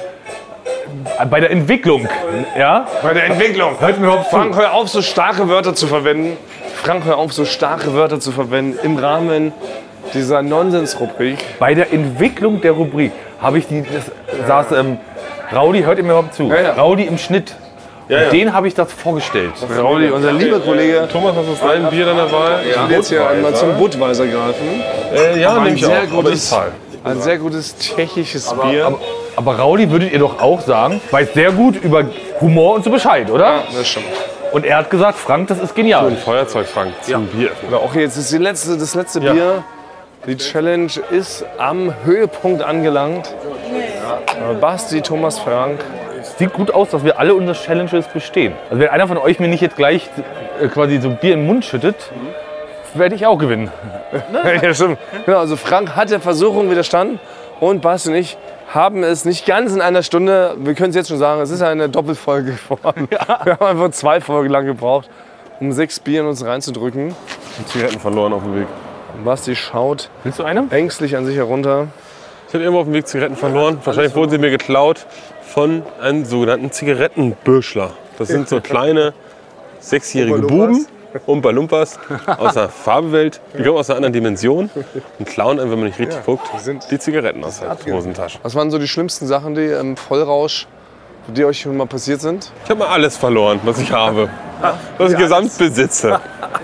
bei der Entwicklung, ja, Bei der Entwicklung. hört mir überhaupt zu. Frank, hör auf, so starke Wörter zu verwenden. Frank, hör auf, so starke Wörter zu verwenden im Rahmen dieser Nonsens-Rubrik. Bei der Entwicklung der Rubrik habe ich die, das saß, ähm, Raudi, hört ihr mir überhaupt zu? ja. Raudi im Schnitt. ja. Den habe ich das vorgestellt. Rauli, unser lieber Kollege, Thomas, hast du dein Bier deiner Wahl? will jetzt hier einmal zum Budweiser greifen. Äh, ja, nehme Ein ich sehr auch. Aber ich gutes, zahle. ein sehr gutes tschechisches Bier. Aber, aber Raudi würdet ihr doch auch sagen, weiß sehr gut über Humor und so Bescheid, oder? Ja, das stimmt. Und er hat gesagt, Frank, das ist genial. Ein Feuerzeug, Frank, zum Bier. Aber auch jetzt ist die letzte, das letzte Bier. Die Challenge ist am Höhepunkt angelangt. Ja. Basti, Thomas, Frank. Sieht gut aus, dass wir alle unsere Challenges bestehen. Also wenn einer von euch mir nicht jetzt gleich äh, quasi so Bier in den Mund schüttet, werde ich auch gewinnen. Ja, stimmt. Genau, also Frank hat der Versuchung widerstanden und Basti und ich haben es nicht ganz in einer Stunde, wir können es jetzt schon sagen, es ist eine Doppelfolge geworden. Wir haben einfach zwei Folgen lang gebraucht, um sechs Bier in uns reinzudrücken. Zigaretten verloren auf dem Weg. Und Basti schaut Willst du eine? ängstlich an sich herunter. Ich habe irgendwo auf dem Weg Zigaretten verloren. Wahrscheinlich wurden sie mir geklaut von einem sogenannten Zigarettenbürschler. Das sind so kleine sechsjährige Buben, Umpa Lumpas, aus der Farbewelt. Die kommen aus einer anderen Dimension und klauen einem, wenn man nicht richtig guckt, die Zigaretten aus der Hosentasche. Was waren so die schlimmsten Sachen, die im Vollrausch, die euch schon mal passiert sind? Ich habe mal alles verloren, was ich habe. Was ich gesamt besitze.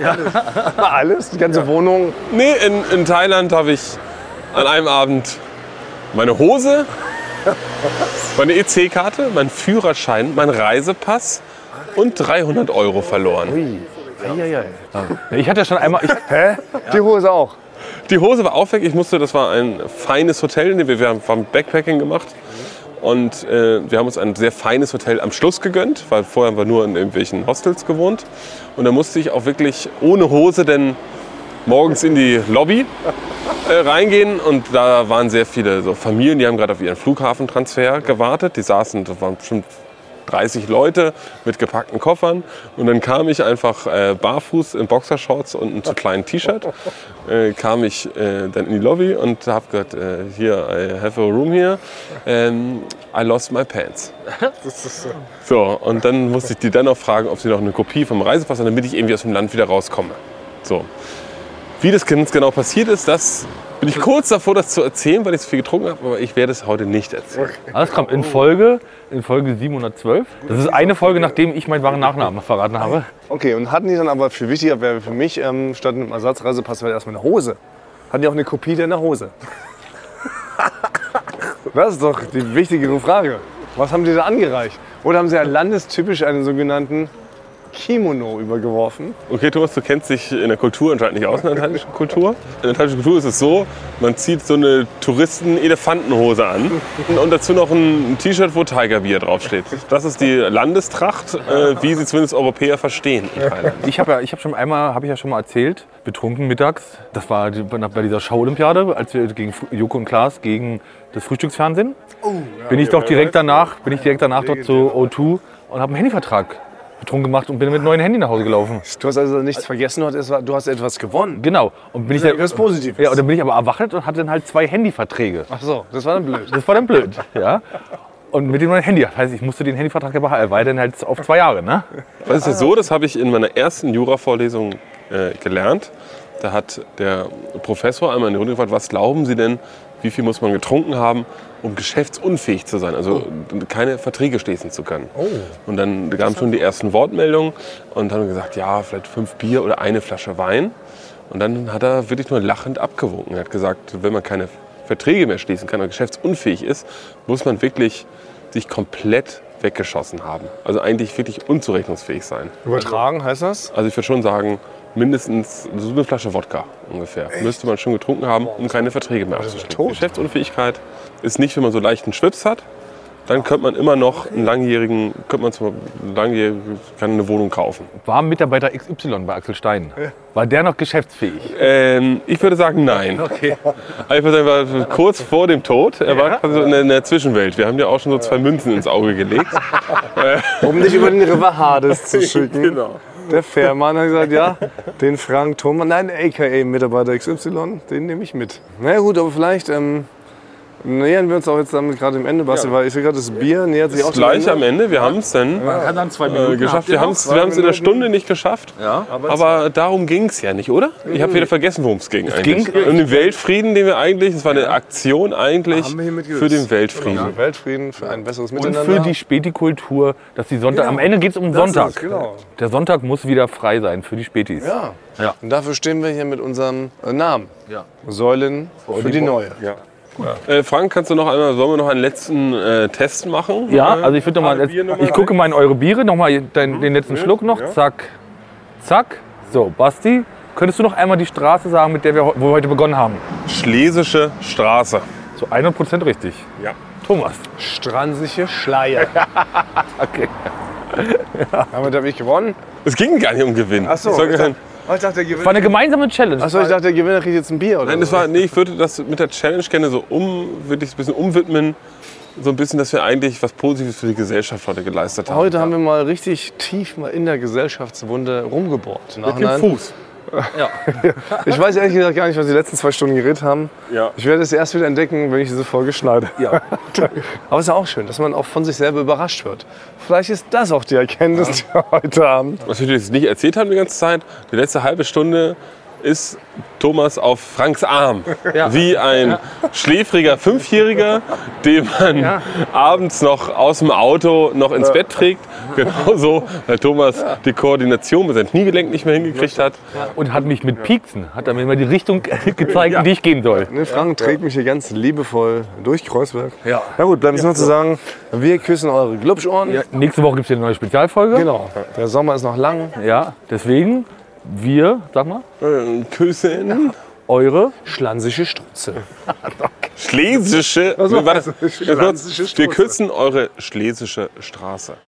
Alles? Die ganze Wohnung? Nee, in, in Thailand habe ich an einem Abend meine Hose, meine E C-Karte, meinen Führerschein, meinen Reisepass und dreihundert Euro verloren. Ich hatte ja schon einmal, ich, Hä? Die Hose auch? Die Hose war auch weg. Ich musste, das war ein feines Hotel, in dem wir, wir haben Backpacking gemacht. Und äh, wir haben uns ein sehr feines Hotel am Schluss gegönnt, weil vorher haben wir nur in irgendwelchen Hostels gewohnt. Und da musste ich auch wirklich ohne Hose denn morgens in die Lobby äh, reingehen. Und da waren sehr viele so Familien, die haben gerade auf ihren Flughafentransfer gewartet. Die saßen, das waren bestimmt dreißig Leute mit gepackten Koffern. Und dann kam ich einfach äh, barfuß in Boxershorts und einem zu kleinen T-Shirt. Äh, kam ich äh, dann in die Lobby und habe gesagt, äh, hier, I have a room here. Ähm, I lost my pants. So, und dann musste ich die dann noch fragen, ob sie noch eine Kopie vom Reisepass haben, damit ich irgendwie aus dem Land wieder rauskomme. So. Wie das ganz genau passiert ist, das bin ich kurz davor, das zu erzählen, weil ich so viel getrunken habe, aber ich werde es heute nicht erzählen. Das kommt in Folge, in Folge siebenhundertzwölf. Das ist eine Folge, nachdem ich meinen wahren Nachnamen verraten habe. Okay, und hatten die dann aber, viel wichtiger wäre für mich, ähm, statt einem Ersatzreisepass wäre erstmal eine Hose. Hatten die auch eine Kopie deiner Hose? Das ist doch die wichtigere Frage. Was haben die da angereicht? Oder haben sie ja landestypisch einen sogenannten Kimono übergeworfen? Okay, Thomas, du kennst dich in der Kultur anscheinend nicht aus, in der thailändischen Kultur. In der thailändischen Kultur ist es so, man zieht so eine Touristen-Elefantenhose an und dazu noch ein T-Shirt, wo Tiger Beer draufsteht. Das ist die Landestracht, äh, wie sie zumindest Europäer verstehen in Thailand. Ich habe ja, ich hab schon einmal, habe ich ja schon mal erzählt, betrunken mittags. Das war die, bei dieser Schau-Olympiade, als wir gegen Joko und Klaas gegen das Frühstücksfernsehen. Oh, ja, bin ich doch direkt danach, bin ich direkt danach dort zu O zwei und habe einen Handyvertrag betrunken gemacht und bin mit einem neuen Handy nach Hause gelaufen. Du hast also nichts vergessen, du hast etwas gewonnen. Genau. Und bin ich das dann, ist positiv. Ja, und dann bin ich aber erwacht und hatte dann halt zwei Handyverträge. Ach so, das war dann blöd. Das war dann blöd, ja. Und mit dem neuen Handy. Das heißt, ich musste den Handyvertrag ja behalten, weil dann halt auf zwei Jahre, ne? Das ist ja so, das habe ich in meiner ersten Jura-Vorlesung äh, gelernt. Da hat der Professor einmal in die Runde gefragt, was glauben Sie denn, wie viel muss man getrunken haben, um geschäftsunfähig zu sein, also keine Verträge schließen zu können. Oh. Und dann kamen schon die ersten Wortmeldungen und haben gesagt, ja, vielleicht fünf Bier oder eine Flasche Wein. Und dann hat er wirklich nur lachend abgewunken. Er hat gesagt, wenn man keine Verträge mehr schließen kann und geschäftsunfähig ist, muss man wirklich sich komplett weggeschossen haben. Also eigentlich wirklich unzurechnungsfähig sein. Übertragen heißt das? Also ich würde schon sagen, mindestens so eine Flasche Wodka ungefähr. Echt? Müsste man schon getrunken haben, um keine Verträge mehr abzuschließen. Geschäftsunfähigkeit ist nicht, wenn man so leichten Schwips hat. Dann könnte man immer noch einen langjährigen, könnte man zum langjährigen, kann eine Wohnung kaufen. War Mitarbeiter X Y bei Axel Stein? War der noch geschäftsfähig? Ähm, ich würde sagen, nein. Okay. Ich würde sagen, er war kurz vor dem Tod. Er war quasi in der, in der Zwischenwelt. Wir haben ja auch schon so zwei Münzen ins Auge gelegt. Um nicht über den River Hades zu schicken. Genau. Der Fährmann hat gesagt, ja, den Frank Thomas, nein, a k a. Mitarbeiter X Y, den nehme ich mit. Na ja, gut, aber vielleicht ähm, nähern wir uns auch jetzt damit gerade im Ende, Basti, ja. Weil ich sehe gerade, das Bier nähert sich auch gleich dem am Ende. Wir haben es dann Man kann dann zwei Minuten äh, geschafft. Wir haben es in der Stunde nicht geschafft. Ja. Aber, aber darum ging es ja nicht, oder? Ich habe wieder vergessen, worum es ging eigentlich. Ging, um den Weltfrieden, den wir eigentlich, das war eine Aktion eigentlich für den Weltfrieden. Ja. Weltfrieden, für ein besseres Und Miteinander. für die Spätikultur, dass die Sonntag, genau. Am Ende geht es um Sonntag. Ist, genau. Der Sonntag muss wieder frei sein für die Spätis. Ja. Ja. Und dafür stehen wir hier mit unserem äh, Namen. Ja. Säulen für, für die neue. Ja. Ja. Äh, Frank, kannst du noch einmal, sollen wir noch einen letzten äh, Test machen? Ja, also ich würde noch mal, ich gucke mal in eure Biere, noch mal den, den letzten Schluck noch, Ja. zack, zack. So, Basti, könntest du noch einmal die Straße sagen, mit der wir, wo wir heute begonnen haben? Schlesische Straße. So hundert Prozent richtig. Ja. Thomas. Stransische Schleier. Okay. Damit habe ich gewonnen. Es ging gar nicht um Gewinn. Ach so, Es war ich kein- dachte, oh, ich dachte, der Gewinner. War eine gemeinsame Challenge. Achso, ich dachte, der Gewinner kriegt jetzt ein Bier, oder? Nein, das war, nee, ich würde das mit der Challenge gerne so um, wirklich ein bisschen umwidmen. So ein bisschen, dass wir eigentlich was Positives für die Gesellschaft heute geleistet haben. Heute haben wir mal richtig tief mal in der Gesellschaftswunde rumgebohrt. Mit dem Fuß. Ja. Ich weiß ehrlich gesagt gar nicht, was die letzten zwei Stunden geredet haben. Ja. Ich werde es erst wieder entdecken, wenn ich diese Folge schneide. Ja. Aber es ist ja auch schön, dass man auch von sich selber überrascht wird. Vielleicht ist das auch die Erkenntnis, die wir heute haben. Was wir jetzt nicht erzählt haben die ganze Zeit, die letzte halbe Stunde ist Thomas auf Franks Arm. Ja. Wie ein ja. schläfriger Fünfjähriger, den man ja. abends noch aus dem Auto noch ins Bett trägt. Genauso, weil Thomas ja. die Koordination mit seinem Kniegelenk nicht mehr hingekriegt hat. Und hat mich mit Pieksen, hat er mir immer die Richtung gezeigt, in die ich gehen soll. Ne, Frank trägt mich hier ganz liebevoll durch Kreuzberg. Ja. Na gut, bleibt es nur zu sagen, wir küssen eure Glubschohren. Ja, nächste Woche gibt es hier eine neue Spezialfolge. Genau, der Sommer ist noch lang. Ja, deswegen, wir, sag mal, Äh, Küssen. Ja. Eure schlansische Strutze. Schlesische. Also, Warte, also, wir küssen eure schlesische Straße.